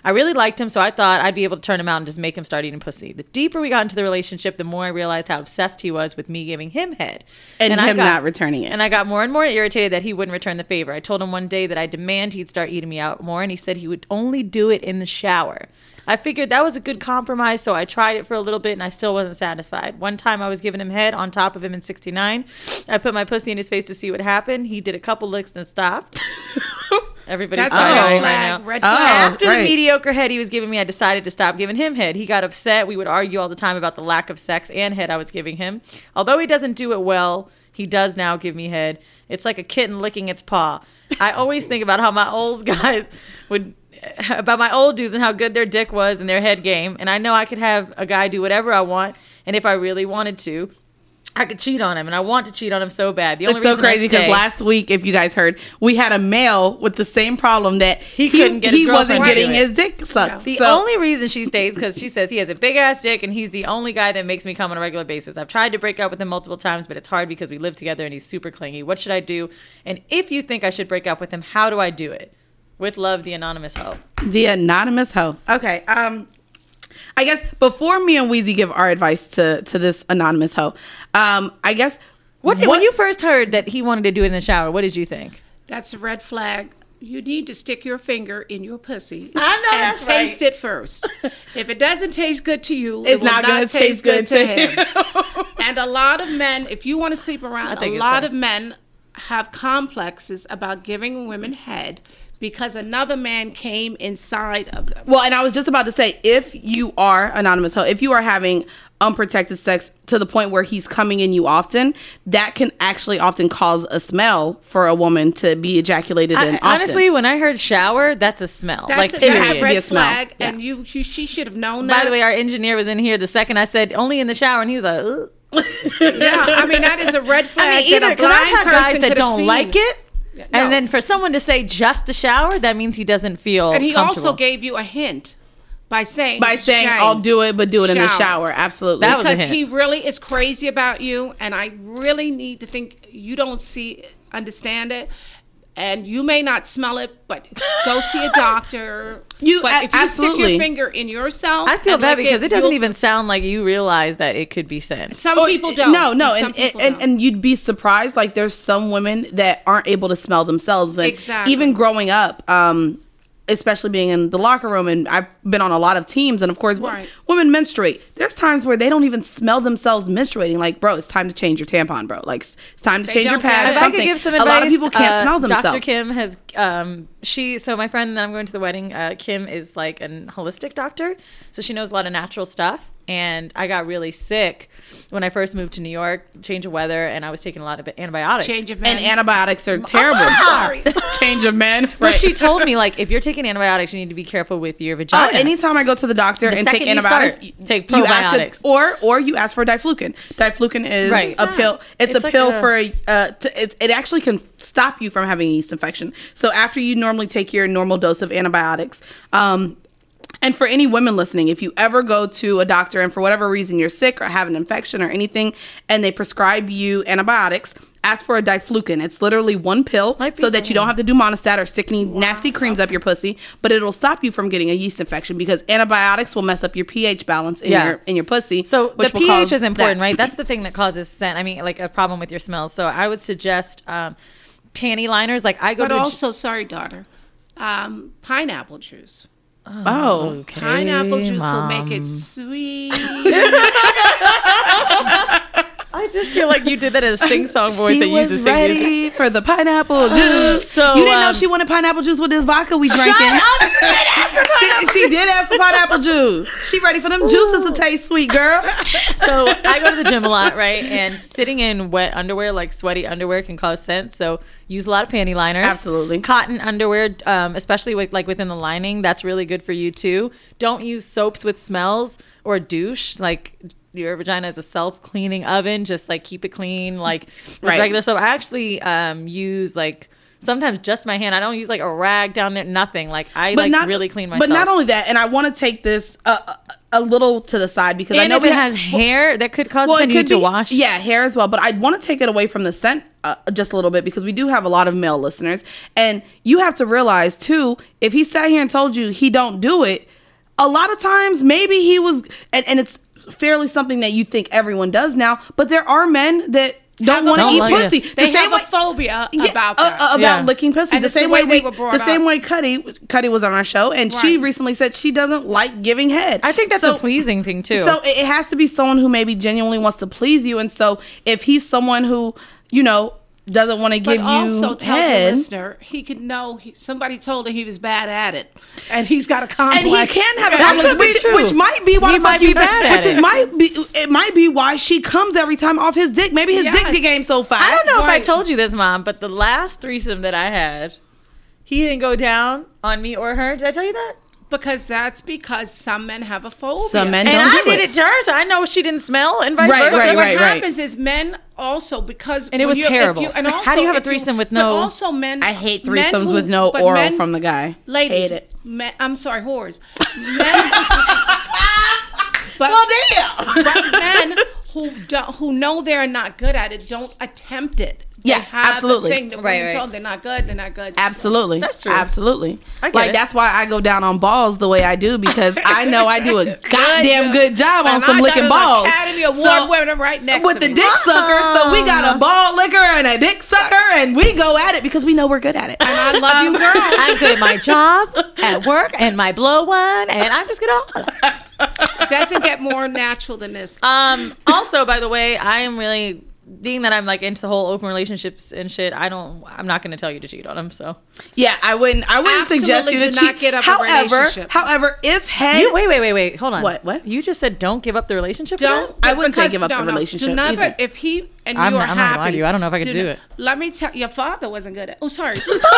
[SPEAKER 1] I really liked him, so I thought I'd be able to turn him out and just make him start eating pussy. The deeper we got into the relationship, the more I realized how obsessed he was with me giving him head.
[SPEAKER 2] And, and him
[SPEAKER 1] got,
[SPEAKER 2] not returning it.
[SPEAKER 1] And I got more and more irritated that he wouldn't return the favor. I told him one day that I demand he'd start eating me out more, and he said he would only do it in the shower. I figured that was a good compromise, so I tried it for a little bit, and I still wasn't satisfied. One time I was giving him head on top of him in sixty-nine. I put my pussy in his face to see what happened. He did a couple licks and stopped. Everybody's
[SPEAKER 3] That's
[SPEAKER 1] sorry
[SPEAKER 3] a red
[SPEAKER 1] right
[SPEAKER 3] flag.
[SPEAKER 1] now.
[SPEAKER 3] Red
[SPEAKER 2] Oh,
[SPEAKER 3] flag.
[SPEAKER 1] After
[SPEAKER 2] right.
[SPEAKER 1] the mediocre head he was giving me, I decided to stop giving him head. He got upset. We would argue all the time about the lack of sex and head I was giving him. Although he doesn't do it well, he does now give me head. It's like a kitten licking its paw. I always think about how my old guys would... about my old dudes and how good their dick was and their head game. And I know I could have a guy do whatever I want. And if I really wanted to, I could cheat on him. And I want to cheat on him so bad. The only
[SPEAKER 2] It's so
[SPEAKER 1] reason I
[SPEAKER 2] crazy because
[SPEAKER 1] stay-
[SPEAKER 2] last week, if you guys heard, we had a male with the same problem that
[SPEAKER 1] He couldn't get his
[SPEAKER 2] he wasn't
[SPEAKER 1] girlfriend to
[SPEAKER 2] getting
[SPEAKER 1] do it.
[SPEAKER 2] his dick sucked.
[SPEAKER 1] The
[SPEAKER 2] So-
[SPEAKER 1] only reason she stays because she says he has a big ass dick and he's the only guy that makes me come on a regular basis. I've tried to break up with him multiple times, but it's hard because we live together and he's super clingy. What should I do? And if you think I should break up with him, how do I do it? With love, the anonymous hoe.
[SPEAKER 2] The anonymous hoe. Okay. Um, I guess before me and Weezy give our advice to to this anonymous hoe, um, I guess
[SPEAKER 1] What, when you first heard that he wanted to do it in the shower, what did you think?
[SPEAKER 3] That's a red flag. You need to stick your finger in your pussy.
[SPEAKER 1] I know
[SPEAKER 3] and
[SPEAKER 1] that's
[SPEAKER 3] taste
[SPEAKER 1] right.
[SPEAKER 3] it first. If it doesn't taste good to you,
[SPEAKER 2] It's
[SPEAKER 3] it will
[SPEAKER 2] not
[SPEAKER 3] not,
[SPEAKER 2] gonna taste
[SPEAKER 3] taste
[SPEAKER 2] good
[SPEAKER 3] good,
[SPEAKER 2] to
[SPEAKER 3] to him. And a lot of men, if you want to sleep
[SPEAKER 1] I
[SPEAKER 3] around, a
[SPEAKER 1] think it's
[SPEAKER 3] lot
[SPEAKER 1] so.
[SPEAKER 3] of men have complexes about giving women head because another man came inside of them.
[SPEAKER 2] Well, and I was just about to say, if you are anonymous hoe, if you are having unprotected sex to the point where he's coming in you often, that can actually often cause a smell for a woman to be ejaculated in
[SPEAKER 1] I,
[SPEAKER 2] often.
[SPEAKER 1] honestly, when I heard shower, that's a smell.
[SPEAKER 3] That's,
[SPEAKER 1] like,
[SPEAKER 3] a,
[SPEAKER 2] period.
[SPEAKER 3] that's
[SPEAKER 2] It has
[SPEAKER 3] a
[SPEAKER 2] to be
[SPEAKER 3] red
[SPEAKER 2] a smell.
[SPEAKER 3] flag,
[SPEAKER 2] Yeah.
[SPEAKER 3] and you, you she should have known that.
[SPEAKER 1] By the way, our engineer was in here the second I said only in the shower, and he was like, ugh.
[SPEAKER 3] yeah, I mean that is a red flag.
[SPEAKER 1] I mean, either
[SPEAKER 3] that a
[SPEAKER 1] because I've
[SPEAKER 3] blind
[SPEAKER 1] had guys
[SPEAKER 3] person
[SPEAKER 1] that
[SPEAKER 3] could have
[SPEAKER 1] don't
[SPEAKER 3] seen.
[SPEAKER 1] like it,
[SPEAKER 3] No.
[SPEAKER 1] and then for someone to say just the shower, that means he doesn't feel.
[SPEAKER 3] And he
[SPEAKER 1] comfortable.
[SPEAKER 3] also gave you a hint by saying
[SPEAKER 2] By saying,
[SPEAKER 3] "Shame."
[SPEAKER 2] I'll do it, but do it in the
[SPEAKER 3] Shower.
[SPEAKER 2] shower. Absolutely.
[SPEAKER 1] That was a
[SPEAKER 3] because
[SPEAKER 1] hint.
[SPEAKER 3] he really is crazy about you, and I really need to think you don't see, understand it, and you may not smell it, but go see a doctor.
[SPEAKER 2] You-
[SPEAKER 3] but
[SPEAKER 2] a-
[SPEAKER 3] if you
[SPEAKER 2] absolutely.
[SPEAKER 3] stick your finger in yourself,
[SPEAKER 1] I feel
[SPEAKER 3] and
[SPEAKER 1] bad
[SPEAKER 3] lick
[SPEAKER 1] because it doesn't
[SPEAKER 3] you'll-
[SPEAKER 1] even sound like you realize that it could be sin.
[SPEAKER 3] Some
[SPEAKER 2] Oh,
[SPEAKER 3] people don't.
[SPEAKER 2] No, no,
[SPEAKER 3] Some
[SPEAKER 2] and
[SPEAKER 3] people
[SPEAKER 2] and,
[SPEAKER 3] don't.
[SPEAKER 2] and you'd be surprised. Like there's some women that aren't able to smell themselves. And
[SPEAKER 3] Exactly.
[SPEAKER 2] even growing up, um, especially being in the locker room, and I've been on a lot of teams, and of course, wo-
[SPEAKER 3] Right.
[SPEAKER 2] women menstruate. There's times where they don't even smell themselves menstruating. Like, bro, it's time to change your tampon, bro. Like, it's it's time to
[SPEAKER 3] They
[SPEAKER 2] change your
[SPEAKER 3] don't get
[SPEAKER 2] pad.
[SPEAKER 3] it.
[SPEAKER 1] If I
[SPEAKER 2] Something.
[SPEAKER 1] could give some
[SPEAKER 2] a
[SPEAKER 1] advice,
[SPEAKER 2] lot of people can't
[SPEAKER 1] uh,
[SPEAKER 2] smell themselves.
[SPEAKER 1] Doctor Kim has, um, she, so my friend that I'm going to the wedding, uh, Kim is like a holistic doctor. So she knows a lot of natural stuff. And I got really sick when I first moved to New York, change of weather, and I was taking a lot of antibiotics.
[SPEAKER 3] change of
[SPEAKER 2] And
[SPEAKER 3] men.
[SPEAKER 2] antibiotics are terrible.
[SPEAKER 3] Sorry.
[SPEAKER 2] Change of men.
[SPEAKER 1] Well,
[SPEAKER 2] Right.
[SPEAKER 1] she told me, like, if you're taking antibiotics, you need to be careful with your vagina.
[SPEAKER 2] Uh, anytime I go to the doctor
[SPEAKER 1] The
[SPEAKER 2] and take
[SPEAKER 1] second you
[SPEAKER 2] antibiotics,
[SPEAKER 1] start,
[SPEAKER 2] you-
[SPEAKER 1] take
[SPEAKER 2] you ask
[SPEAKER 1] probiotics.
[SPEAKER 2] it- or or you ask for diflucan. Diflucan is
[SPEAKER 1] Right.
[SPEAKER 2] a pill. It's,
[SPEAKER 1] It's
[SPEAKER 2] a
[SPEAKER 1] like
[SPEAKER 2] pill
[SPEAKER 1] a-
[SPEAKER 2] for a, uh, to, it, it actually can stop you from having a yeast infection. So after you normally take your normal dose of antibiotics, um, and for any women listening, if you ever go to a doctor and for whatever reason you're sick or have an infection or anything, and they prescribe you antibiotics, ask for a diflucan. It's literally one pill
[SPEAKER 1] Might be
[SPEAKER 2] so that you
[SPEAKER 1] fine.
[SPEAKER 2] don't have to do Monistat or stick any nasty creams up your pussy, but it'll stop you from getting a yeast infection because antibiotics will mess up your pH balance in
[SPEAKER 1] Yeah.
[SPEAKER 2] your in your pussy.
[SPEAKER 1] So
[SPEAKER 2] which
[SPEAKER 1] the
[SPEAKER 2] will
[SPEAKER 1] pH
[SPEAKER 2] cause
[SPEAKER 1] is important,
[SPEAKER 2] that.
[SPEAKER 1] right? That's the thing that causes scent. I mean, like a problem with your smells. So I would suggest um, panty liners. Like I go
[SPEAKER 3] but
[SPEAKER 1] to a-
[SPEAKER 3] also, sorry, daughter, um, pineapple juice.
[SPEAKER 2] Oh,
[SPEAKER 1] Okay,
[SPEAKER 3] Pineapple juice will make
[SPEAKER 1] Mom.
[SPEAKER 3] it sweet.
[SPEAKER 1] I just feel like you did that in a sing song voice
[SPEAKER 2] she
[SPEAKER 1] that you used to
[SPEAKER 2] was
[SPEAKER 1] sing.
[SPEAKER 2] ready for the pineapple juice.
[SPEAKER 1] So,
[SPEAKER 2] you didn't know
[SPEAKER 1] um,
[SPEAKER 2] she wanted pineapple juice with this vodka we drinking. she, she did ask for pineapple juice. She ready for them juices to taste sweet, girl.
[SPEAKER 1] So I go to the gym a lot, right? And sitting in wet underwear, like sweaty underwear, can cause scent. So use a lot of panty liners.
[SPEAKER 2] Absolutely.
[SPEAKER 1] Cotton underwear, um, especially with like within the lining, that's really good for you too. Don't use soaps with smells or douche. Like your vagina is a self-cleaning oven. Just like keep it clean, like with
[SPEAKER 2] Right.
[SPEAKER 1] regular soap. I actually um, use like. Sometimes just my hand. I don't use like a rag down there. Nothing. Like I like
[SPEAKER 2] not,
[SPEAKER 1] really clean myself.
[SPEAKER 2] But not only that, and I want to take this. Uh, a little to the side because I
[SPEAKER 1] And
[SPEAKER 2] know
[SPEAKER 1] if
[SPEAKER 2] we
[SPEAKER 1] it
[SPEAKER 2] ha-
[SPEAKER 1] has hair, that could cause
[SPEAKER 2] well,
[SPEAKER 1] the
[SPEAKER 2] it
[SPEAKER 1] need
[SPEAKER 2] could
[SPEAKER 1] to
[SPEAKER 2] be,
[SPEAKER 1] wash.
[SPEAKER 2] yeah, hair as well. But I'd want to take it away from the scent uh, just a little bit because we do have a lot of male listeners, and you have to realize too, if he sat here and told you he don't do it, a lot of times maybe he was, and, and it's fairly something that you think everyone does now, but there are men that don't
[SPEAKER 3] Have a
[SPEAKER 2] want to
[SPEAKER 1] Don't
[SPEAKER 2] eat
[SPEAKER 1] like it.
[SPEAKER 2] pussy.
[SPEAKER 3] They
[SPEAKER 2] the same
[SPEAKER 3] have
[SPEAKER 2] way,
[SPEAKER 3] a phobia
[SPEAKER 2] yeah,
[SPEAKER 3] about
[SPEAKER 2] uh,
[SPEAKER 3] that.
[SPEAKER 2] uh, about
[SPEAKER 1] Yeah.
[SPEAKER 2] licking pussy.
[SPEAKER 3] And
[SPEAKER 2] the
[SPEAKER 3] it's the
[SPEAKER 2] same
[SPEAKER 3] way
[SPEAKER 2] way
[SPEAKER 3] they
[SPEAKER 2] we,
[SPEAKER 3] were brought
[SPEAKER 2] the same
[SPEAKER 3] up.
[SPEAKER 2] way Cuddy Cuddy was on our show, and she
[SPEAKER 3] Right.
[SPEAKER 2] recently said she doesn't like giving head.
[SPEAKER 1] I think that's
[SPEAKER 2] So-
[SPEAKER 1] a pleasing thing too.
[SPEAKER 2] So it it has to be someone who maybe genuinely wants to please you, and so if he's someone who you know doesn't want to
[SPEAKER 3] But
[SPEAKER 2] give you
[SPEAKER 3] also tell
[SPEAKER 2] head,
[SPEAKER 3] the listener he could know he, somebody told him he was bad at it, and he's got a complex.
[SPEAKER 2] and he can have a
[SPEAKER 1] That
[SPEAKER 2] complex,
[SPEAKER 1] could be
[SPEAKER 2] which,
[SPEAKER 1] true.
[SPEAKER 2] which might be why
[SPEAKER 1] He
[SPEAKER 2] the fuck
[SPEAKER 1] might be
[SPEAKER 2] he,
[SPEAKER 1] bad at
[SPEAKER 2] which is
[SPEAKER 1] it.
[SPEAKER 2] might be it might be why she comes every time off his dick. Maybe his
[SPEAKER 3] Yes.
[SPEAKER 2] dick became so fat.
[SPEAKER 1] I don't know if I
[SPEAKER 3] Right.
[SPEAKER 1] told you this, Mom, but the last threesome that I had, he didn't go down on me or her. Did I tell you that?
[SPEAKER 3] because that's because some men have a phobia.
[SPEAKER 2] Some men
[SPEAKER 1] And
[SPEAKER 2] don't
[SPEAKER 1] I
[SPEAKER 2] do
[SPEAKER 1] did
[SPEAKER 2] it.
[SPEAKER 1] it to her, so I know she didn't smell, and vice
[SPEAKER 2] Right,
[SPEAKER 1] versa.
[SPEAKER 2] right,
[SPEAKER 3] But what
[SPEAKER 2] right.
[SPEAKER 3] happens is men also because
[SPEAKER 1] And it
[SPEAKER 3] when
[SPEAKER 1] was
[SPEAKER 3] you're- if
[SPEAKER 1] terrible.
[SPEAKER 3] You, and also
[SPEAKER 1] How do you have a
[SPEAKER 3] if
[SPEAKER 1] threesome with
[SPEAKER 3] but
[SPEAKER 1] no-
[SPEAKER 3] also men.
[SPEAKER 2] I hate
[SPEAKER 3] men
[SPEAKER 2] threesomes
[SPEAKER 3] who-
[SPEAKER 2] with no
[SPEAKER 3] but
[SPEAKER 2] oral
[SPEAKER 3] men-
[SPEAKER 2] from the guy.
[SPEAKER 3] Ladies,
[SPEAKER 2] Hate it.
[SPEAKER 3] Men, I'm sorry, whores. Men, but,
[SPEAKER 2] Well, damn.
[SPEAKER 3] but men who don't, who know they're not good at it don't attempt it. They
[SPEAKER 2] Yeah,
[SPEAKER 3] have
[SPEAKER 2] absolutely.
[SPEAKER 3] The thing that when
[SPEAKER 1] Right,
[SPEAKER 3] you're
[SPEAKER 1] right.
[SPEAKER 3] told they're not good, they're not good.
[SPEAKER 2] Absolutely.
[SPEAKER 1] That's true.
[SPEAKER 2] Absolutely.
[SPEAKER 1] I get
[SPEAKER 2] like
[SPEAKER 1] it.
[SPEAKER 2] that's why I go down on balls the way I do because I know I do a goddamn
[SPEAKER 3] job.
[SPEAKER 2] good job on
[SPEAKER 3] And
[SPEAKER 2] some
[SPEAKER 3] I
[SPEAKER 2] licking
[SPEAKER 3] got an
[SPEAKER 2] balls.
[SPEAKER 3] Academy Award
[SPEAKER 2] So,
[SPEAKER 3] winner right next
[SPEAKER 2] with
[SPEAKER 3] to
[SPEAKER 2] the
[SPEAKER 3] me.
[SPEAKER 2] dick sucker, so we got a ball licker and a dick sucker, and we go at it because we know we're good at it.
[SPEAKER 3] And I love you, girls.
[SPEAKER 1] I'm good at my job, at work, and my blow one, and I'm just gonna.
[SPEAKER 3] Doesn't get more natural than this.
[SPEAKER 1] Um. Also, by the way, I am really being that I'm like into the whole open relationships and shit. I don't. I'm not gonna tell you to cheat on him. So
[SPEAKER 2] Yeah, I wouldn't. I wouldn't suggest you to
[SPEAKER 3] Absolutely do not
[SPEAKER 2] cheat.
[SPEAKER 3] get up a
[SPEAKER 2] however,
[SPEAKER 3] relationship.
[SPEAKER 2] however, if head,
[SPEAKER 1] you wait, wait, wait, wait. Hold on.
[SPEAKER 2] What, what?
[SPEAKER 1] You just said don't give up the relationship. with
[SPEAKER 3] Don't.
[SPEAKER 1] him?
[SPEAKER 2] I wouldn't say
[SPEAKER 3] because-
[SPEAKER 2] give up the
[SPEAKER 3] no, no.
[SPEAKER 2] relationship
[SPEAKER 3] Do never,
[SPEAKER 2] either.
[SPEAKER 3] if he and
[SPEAKER 1] I'm
[SPEAKER 3] you
[SPEAKER 1] not-
[SPEAKER 3] are
[SPEAKER 1] I'm not gonna
[SPEAKER 3] happy.
[SPEAKER 1] lie to you. I don't know if I could do
[SPEAKER 3] not-
[SPEAKER 1] it.
[SPEAKER 3] Let me tell. Your father wasn't good at. Oh, sorry.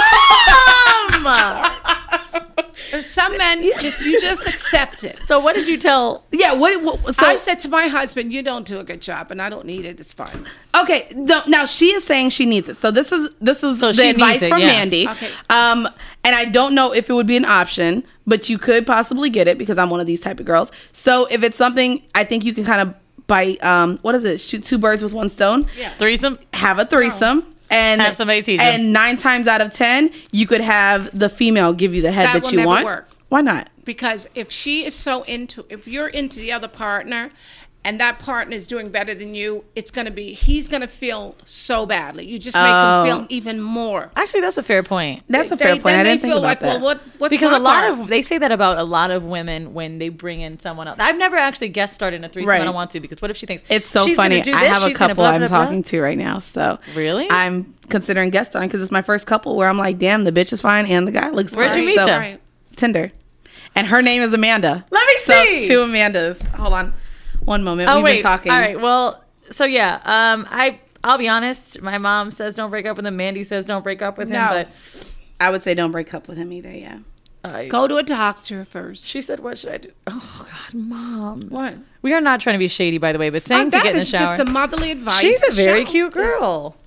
[SPEAKER 3] Some men just you just accept it.
[SPEAKER 1] So what did you tell?
[SPEAKER 2] yeah. What? what so
[SPEAKER 3] I said to my husband, "You don't do a good job, and I don't need it. It's fine."
[SPEAKER 2] okay. Don't, now she is saying she needs it. So this is this is
[SPEAKER 1] So
[SPEAKER 2] the
[SPEAKER 1] she
[SPEAKER 2] advice
[SPEAKER 1] needs it,
[SPEAKER 2] from
[SPEAKER 1] yeah.
[SPEAKER 2] Mandy.
[SPEAKER 3] Okay.
[SPEAKER 2] Um, and I don't know if it would be an option, but you could possibly get it because I'm one of these type of girls. So if it's something, I think you can kind of bite. Um, what is it? Shoot two birds with one stone.
[SPEAKER 3] Yeah.
[SPEAKER 1] Threesome.
[SPEAKER 2] Have a threesome. And
[SPEAKER 1] Have somebody teach you.
[SPEAKER 2] And nine times out of ten, you could have the female give you the head
[SPEAKER 3] That
[SPEAKER 2] that,
[SPEAKER 3] will
[SPEAKER 2] you
[SPEAKER 3] never
[SPEAKER 2] want.
[SPEAKER 3] work.
[SPEAKER 2] Why not?
[SPEAKER 3] Because if she is so into, if you're into the other partner, and that partner is doing better than you, it's gonna be he's gonna feel so badly. You just make
[SPEAKER 2] Oh.
[SPEAKER 3] him feel even more.
[SPEAKER 1] Actually, that's a fair point.
[SPEAKER 2] That's a
[SPEAKER 3] They-
[SPEAKER 2] fair point.
[SPEAKER 3] then
[SPEAKER 2] I
[SPEAKER 3] they
[SPEAKER 2] didn't think
[SPEAKER 3] feel
[SPEAKER 2] about
[SPEAKER 3] like,
[SPEAKER 2] that.
[SPEAKER 3] Well, what, what's
[SPEAKER 1] Because
[SPEAKER 3] my
[SPEAKER 1] a lot
[SPEAKER 3] part?
[SPEAKER 1] of they say that about a lot of women when they bring in someone else. I've never actually guest starred in a threesome.
[SPEAKER 2] Right.
[SPEAKER 1] I don't want to because what if she thinks
[SPEAKER 2] It's so
[SPEAKER 1] she's
[SPEAKER 2] funny.
[SPEAKER 1] gonna do
[SPEAKER 2] I
[SPEAKER 1] this,
[SPEAKER 2] have a
[SPEAKER 1] she's gonna
[SPEAKER 2] couple
[SPEAKER 1] blah,
[SPEAKER 2] I'm
[SPEAKER 1] blah, blah.
[SPEAKER 2] talking to right now. So
[SPEAKER 1] Really?
[SPEAKER 2] I'm considering guest on because it's my first couple where I'm like, damn, the bitch is fine and the guy looks
[SPEAKER 1] Where'd
[SPEAKER 2] great.
[SPEAKER 1] you meet
[SPEAKER 2] So,
[SPEAKER 1] them?
[SPEAKER 3] Right.
[SPEAKER 2] Tinder. And her name is Amanda.
[SPEAKER 1] Let me
[SPEAKER 2] So,
[SPEAKER 1] see.
[SPEAKER 2] two Amandas. Hold on. One moment.
[SPEAKER 1] Oh
[SPEAKER 2] We've
[SPEAKER 1] wait.
[SPEAKER 2] been talking.
[SPEAKER 1] All right. Well, so yeah. Um, I I'll be honest. My mom says don't break up with him. Mandy says don't break up with him.
[SPEAKER 3] No.
[SPEAKER 1] But
[SPEAKER 2] I would say don't break up with him either, yeah.
[SPEAKER 1] uh,
[SPEAKER 3] Go to a doctor first.
[SPEAKER 1] she said, "What should I do?" Oh God, Mom.
[SPEAKER 3] What?
[SPEAKER 1] We are not trying to be shady, by the way, but saying
[SPEAKER 3] Oh,
[SPEAKER 1] to
[SPEAKER 3] that
[SPEAKER 1] get in the
[SPEAKER 3] is
[SPEAKER 1] shower.
[SPEAKER 3] just the motherly advice.
[SPEAKER 1] She's a very
[SPEAKER 3] Show-
[SPEAKER 1] cute girl.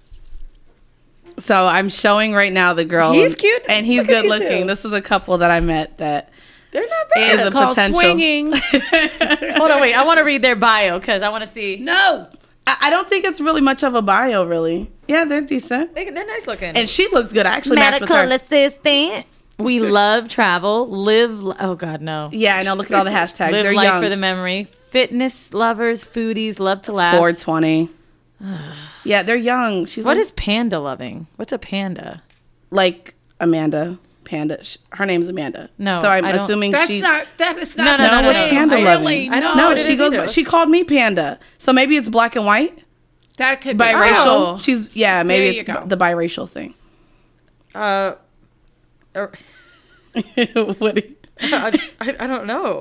[SPEAKER 2] So I'm showing right now the girl.
[SPEAKER 1] He's cute.
[SPEAKER 2] And he's
[SPEAKER 1] Look at
[SPEAKER 2] good
[SPEAKER 1] these
[SPEAKER 2] looking.
[SPEAKER 1] two.
[SPEAKER 2] This is a couple that I met that
[SPEAKER 1] They're not bad.
[SPEAKER 2] is
[SPEAKER 3] It's
[SPEAKER 2] a
[SPEAKER 3] called
[SPEAKER 2] potential.
[SPEAKER 3] swinging.
[SPEAKER 1] Hold on, wait. I want to read their bio because I want to see.
[SPEAKER 3] No.
[SPEAKER 2] I, I don't think it's really much of a bio, really. Yeah, they're decent.
[SPEAKER 1] They, they're nice looking.
[SPEAKER 2] And she looks good. I actually matched with her.
[SPEAKER 1] assistant. We love travel. Live. Oh God, no.
[SPEAKER 2] Yeah, I know. Look at all the hashtags.
[SPEAKER 1] Live
[SPEAKER 2] they're
[SPEAKER 1] life
[SPEAKER 2] young.
[SPEAKER 1] for the memory. Fitness lovers, foodies, love to laugh.
[SPEAKER 2] four twenty. Yeah, they're young. She's
[SPEAKER 1] What
[SPEAKER 2] like,
[SPEAKER 1] is panda loving? What's a panda?
[SPEAKER 2] like Amanda Panda. Sh- Her name's Amanda.
[SPEAKER 1] No,
[SPEAKER 2] so I'm
[SPEAKER 1] I don't-
[SPEAKER 2] assuming
[SPEAKER 3] That's
[SPEAKER 2] she's
[SPEAKER 3] not. That is
[SPEAKER 1] No,
[SPEAKER 3] not.
[SPEAKER 1] no,
[SPEAKER 3] the
[SPEAKER 1] no, no,
[SPEAKER 2] what's
[SPEAKER 1] no.
[SPEAKER 3] same.
[SPEAKER 2] Panda
[SPEAKER 1] I
[SPEAKER 2] loving?
[SPEAKER 3] Really?
[SPEAKER 1] I don't
[SPEAKER 2] no,
[SPEAKER 1] know what it
[SPEAKER 2] she
[SPEAKER 1] is
[SPEAKER 2] goes.
[SPEAKER 1] either.
[SPEAKER 2] She called me Panda. So maybe it's black and white,
[SPEAKER 3] That could be
[SPEAKER 2] biracial.
[SPEAKER 1] Oh.
[SPEAKER 2] She's yeah. Maybe
[SPEAKER 3] There you
[SPEAKER 2] it's
[SPEAKER 3] go.
[SPEAKER 2] b- the biracial thing.
[SPEAKER 1] Uh, er,
[SPEAKER 2] What do you-
[SPEAKER 1] I, I, I don't know.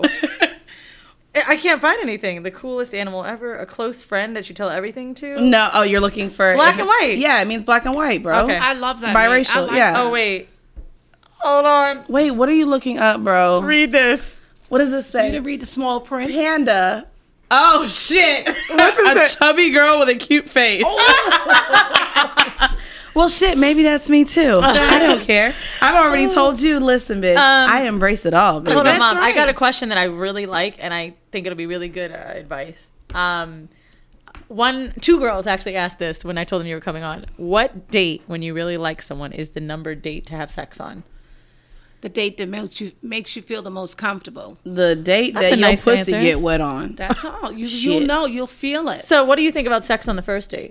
[SPEAKER 1] I can't find anything. The coolest animal ever. A close friend that you tell everything to.
[SPEAKER 2] No, oh, you're looking for
[SPEAKER 1] Black and white.
[SPEAKER 2] Yeah, it means black and white, bro.
[SPEAKER 1] Okay.
[SPEAKER 3] I love that.
[SPEAKER 2] Biracial,
[SPEAKER 3] name. I like
[SPEAKER 2] yeah.
[SPEAKER 3] that.
[SPEAKER 1] Oh wait. Hold on.
[SPEAKER 2] Wait, what are you looking up, bro?
[SPEAKER 1] Read this.
[SPEAKER 2] What does this
[SPEAKER 3] You
[SPEAKER 2] say?
[SPEAKER 3] didn't read the small print.
[SPEAKER 2] Panda. Oh shit!
[SPEAKER 1] What's it
[SPEAKER 2] A
[SPEAKER 1] say?
[SPEAKER 2] chubby girl with a cute face. Well, shit, maybe that's me too. I don't care. I've already told you, listen, bitch,
[SPEAKER 1] Um,
[SPEAKER 2] I embrace it all, baby.
[SPEAKER 1] Hold on,
[SPEAKER 3] That's
[SPEAKER 1] Mom. I
[SPEAKER 3] right.
[SPEAKER 1] got a question that I really like, and I think it'll be really good uh, advice. Um, one, two girls actually asked this when I told them you were coming on. What date, when you really like someone, is the number date to have sex on?
[SPEAKER 3] The date that makes you makes you feel the most comfortable.
[SPEAKER 2] The date
[SPEAKER 1] That's
[SPEAKER 2] that
[SPEAKER 1] a
[SPEAKER 2] your
[SPEAKER 1] nice
[SPEAKER 2] pussy
[SPEAKER 1] answer.
[SPEAKER 2] get wet on.
[SPEAKER 3] That's all. You
[SPEAKER 2] Shit.
[SPEAKER 3] you'll know. You'll feel it.
[SPEAKER 1] So, what do you think about sex on the first date?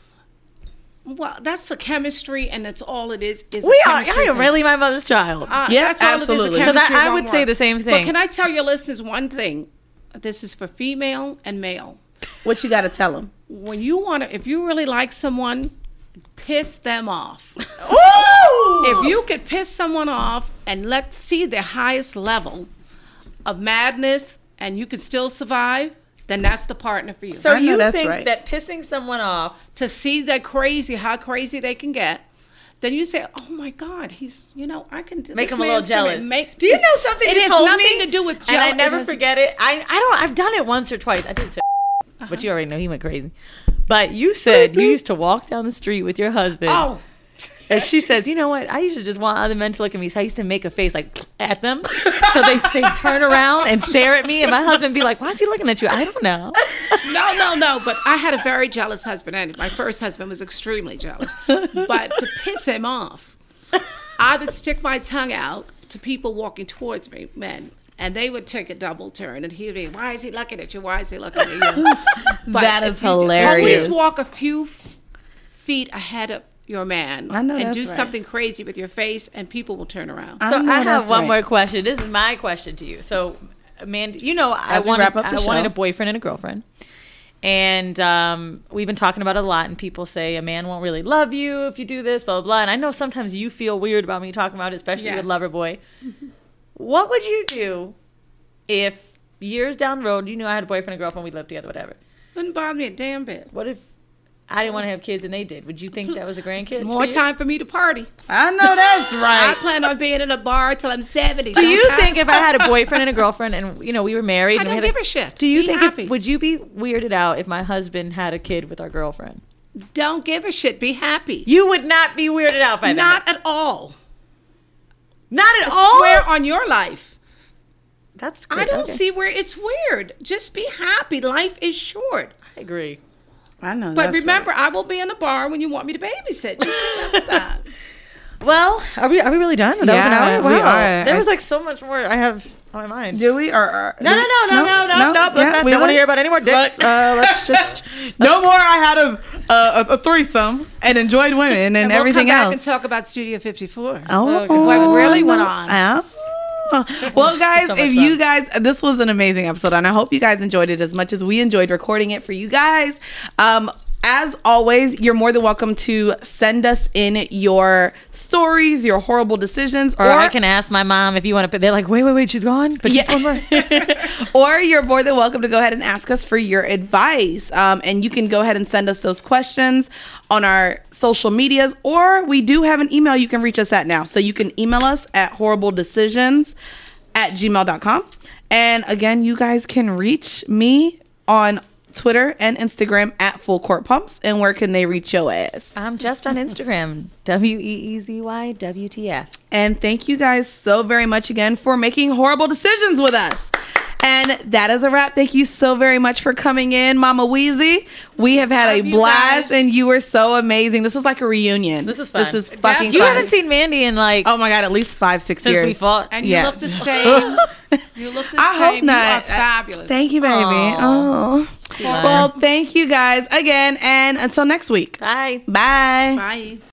[SPEAKER 3] Well, that's the chemistry, and that's all it is. Is a
[SPEAKER 1] We are. I
[SPEAKER 3] chemistry
[SPEAKER 1] am
[SPEAKER 3] thing.
[SPEAKER 1] really my mother's child.
[SPEAKER 3] Uh,
[SPEAKER 2] Yeah,
[SPEAKER 3] that's all
[SPEAKER 2] absolutely.
[SPEAKER 3] It is, a
[SPEAKER 1] 'Cause I-
[SPEAKER 3] chemistry
[SPEAKER 1] I
[SPEAKER 3] won't
[SPEAKER 1] would say
[SPEAKER 3] work.
[SPEAKER 1] the same
[SPEAKER 3] But
[SPEAKER 1] thing.
[SPEAKER 3] can I tell your listeners one thing? This is for female and male.
[SPEAKER 2] What you got to tell them?
[SPEAKER 3] When you want to, if you really like someone, piss them off.
[SPEAKER 1] Ooh!
[SPEAKER 3] If you could piss someone off and let see their highest level of madness, and you can still survive, then that's the partner for you.
[SPEAKER 1] So
[SPEAKER 2] I know
[SPEAKER 1] you
[SPEAKER 2] that's
[SPEAKER 1] think
[SPEAKER 2] right.
[SPEAKER 1] that pissing someone off?
[SPEAKER 3] To see that crazy, how crazy they can get, then you say, "Oh my God, he's you know I can
[SPEAKER 1] Make
[SPEAKER 3] this
[SPEAKER 1] them a little
[SPEAKER 3] man's gonna
[SPEAKER 1] jealous.
[SPEAKER 3] Make,
[SPEAKER 1] Do you know something
[SPEAKER 3] It
[SPEAKER 1] you
[SPEAKER 3] has
[SPEAKER 1] told
[SPEAKER 3] nothing
[SPEAKER 1] me?
[SPEAKER 3] to do with
[SPEAKER 1] And I
[SPEAKER 3] jeal-
[SPEAKER 1] never
[SPEAKER 3] it has-
[SPEAKER 1] forget it. I I don't. I've done it once or twice. I did say, but you already know he went crazy. But you said you used to walk down the street with your husband.
[SPEAKER 3] Oh,
[SPEAKER 1] And she says, you know what? I used to just want other men to look at me. So I used to make a face like at them. So they they turn around and stare at me. And my husband be like, why is he looking at you? I don't know.
[SPEAKER 3] no, no, no. But I had a very jealous husband, and my first husband was extremely jealous. But to piss him off, I would stick my tongue out to people walking towards me, men. And they would take a double turn, and he'd be, "Why is he looking at you? Why is he looking at you?" But
[SPEAKER 2] That is
[SPEAKER 3] if you do-
[SPEAKER 2] hilarious.
[SPEAKER 3] Always walk a few f- feet ahead of your man,
[SPEAKER 2] I know
[SPEAKER 3] and
[SPEAKER 2] that's
[SPEAKER 3] do
[SPEAKER 2] right.
[SPEAKER 3] something crazy with your face, and people will turn around.
[SPEAKER 2] I
[SPEAKER 1] So
[SPEAKER 2] know
[SPEAKER 1] I have
[SPEAKER 2] that's
[SPEAKER 1] one
[SPEAKER 2] right.
[SPEAKER 1] more question. This is my question to you. So, Amanda, you know, I
[SPEAKER 2] As we
[SPEAKER 1] wanted,
[SPEAKER 2] wrap up the
[SPEAKER 1] I wanted
[SPEAKER 2] show.
[SPEAKER 1] a boyfriend and a girlfriend. And um, we've been talking about it a lot, and people say a man won't really love you if you do this, blah, blah, blah. And I know sometimes you feel weird about me talking about it, especially
[SPEAKER 3] Yes.
[SPEAKER 1] with Loverboy. What would you do if years down the road, you knew I had a boyfriend and girlfriend, we lived together, whatever.
[SPEAKER 3] Wouldn't bother me a damn bit.
[SPEAKER 1] What if I didn't want to have kids and they did? Would you think that was a grandkid?
[SPEAKER 3] More
[SPEAKER 1] for you?
[SPEAKER 3] time for me to party.
[SPEAKER 2] I know that's
[SPEAKER 3] I
[SPEAKER 2] right.
[SPEAKER 3] plan on being in a bar till I'm seventy.
[SPEAKER 1] Do you
[SPEAKER 3] Don't I?
[SPEAKER 1] think if I had a boyfriend and a girlfriend and, you know, we were married?
[SPEAKER 3] I
[SPEAKER 1] and we
[SPEAKER 3] don't
[SPEAKER 1] had
[SPEAKER 3] give a shit.
[SPEAKER 1] Do you
[SPEAKER 3] Be
[SPEAKER 1] think,
[SPEAKER 3] happy.
[SPEAKER 1] if, would you be weirded out if my husband had a kid with our girlfriend?
[SPEAKER 3] Don't give a shit. Be happy.
[SPEAKER 1] You would not be weirded out by
[SPEAKER 3] Not
[SPEAKER 1] that.
[SPEAKER 3] at all.
[SPEAKER 1] Not at
[SPEAKER 3] I
[SPEAKER 1] all?
[SPEAKER 3] swear on your life.
[SPEAKER 1] That's
[SPEAKER 3] I
[SPEAKER 1] great.
[SPEAKER 3] don't
[SPEAKER 1] Okay.
[SPEAKER 3] see where it's weird. Just be happy. Life is short.
[SPEAKER 1] I agree.
[SPEAKER 2] I know.
[SPEAKER 3] But
[SPEAKER 2] that's
[SPEAKER 3] remember,
[SPEAKER 2] right.
[SPEAKER 3] I will be in the bar when you want me to babysit. Just remember that.
[SPEAKER 1] Well, are we are we really done? That
[SPEAKER 2] Yeah,
[SPEAKER 1] was an hour?
[SPEAKER 2] we
[SPEAKER 1] Wow.
[SPEAKER 2] are.
[SPEAKER 1] There
[SPEAKER 2] I-
[SPEAKER 1] was like so much more I have on my mind.
[SPEAKER 2] Do we or, or
[SPEAKER 1] No,
[SPEAKER 2] do
[SPEAKER 1] no,
[SPEAKER 2] we-
[SPEAKER 1] no, no, no, no, no. Let's
[SPEAKER 2] Yeah,
[SPEAKER 1] not.
[SPEAKER 2] we
[SPEAKER 1] Don't want
[SPEAKER 2] let-
[SPEAKER 1] to hear about any more dicks.
[SPEAKER 2] Let-
[SPEAKER 1] Uh, let's just.
[SPEAKER 2] No more. I had a a, a threesome and enjoyed women and,
[SPEAKER 3] And
[SPEAKER 2] everything
[SPEAKER 3] we'll come
[SPEAKER 2] else.
[SPEAKER 3] back and talk about Studio fifty-four.
[SPEAKER 2] Oh,
[SPEAKER 3] What really went
[SPEAKER 2] no.
[SPEAKER 3] on.
[SPEAKER 2] Ah. Well, guys,
[SPEAKER 1] So much
[SPEAKER 2] if you
[SPEAKER 1] fun.
[SPEAKER 2] guys, this was an amazing episode, and I hope you guys enjoyed it as much as we enjoyed recording it for you guys. Um, as always, you're more than welcome to send us in your stories, your horrible decisions,
[SPEAKER 1] Or, I can ask my mom if you want to. They're like, wait, wait, wait, she's gone. But just one more.
[SPEAKER 2] or you're more than welcome to go ahead and ask us for your advice. Um, and you can go ahead and send us those questions on our social medias, or we do have an email you can reach us at now. So you can email us at horribledecisions at gmail dot com. And again, you guys can reach me on Twitter and Instagram at Full Court Pumps. And where can they reach your ass?
[SPEAKER 1] I'm just on Instagram. W E E Z Y W T F.
[SPEAKER 2] And thank you guys so very much again for making horrible decisions with us. And that is a wrap. Thank you so very much for coming in, Mama Weezy. We have had
[SPEAKER 3] Love
[SPEAKER 2] a
[SPEAKER 3] you
[SPEAKER 2] blast,
[SPEAKER 3] guys.
[SPEAKER 2] and you were so amazing. This is like a reunion.
[SPEAKER 1] This is fun.
[SPEAKER 2] This is fucking
[SPEAKER 1] You
[SPEAKER 2] fun.
[SPEAKER 1] haven't seen Mandy in like
[SPEAKER 2] Oh my god, at least five, six
[SPEAKER 1] since
[SPEAKER 2] years.
[SPEAKER 1] we fought.
[SPEAKER 3] And you
[SPEAKER 2] Yeah.
[SPEAKER 3] look the same. You look the
[SPEAKER 2] I
[SPEAKER 3] same.
[SPEAKER 2] hope not.
[SPEAKER 3] You are fabulous.
[SPEAKER 2] Thank you, baby.
[SPEAKER 1] Aw.
[SPEAKER 2] Oh.
[SPEAKER 1] Bye.
[SPEAKER 2] Well, thank you guys again, and until next week.
[SPEAKER 1] Bye.
[SPEAKER 2] Bye.
[SPEAKER 3] Bye.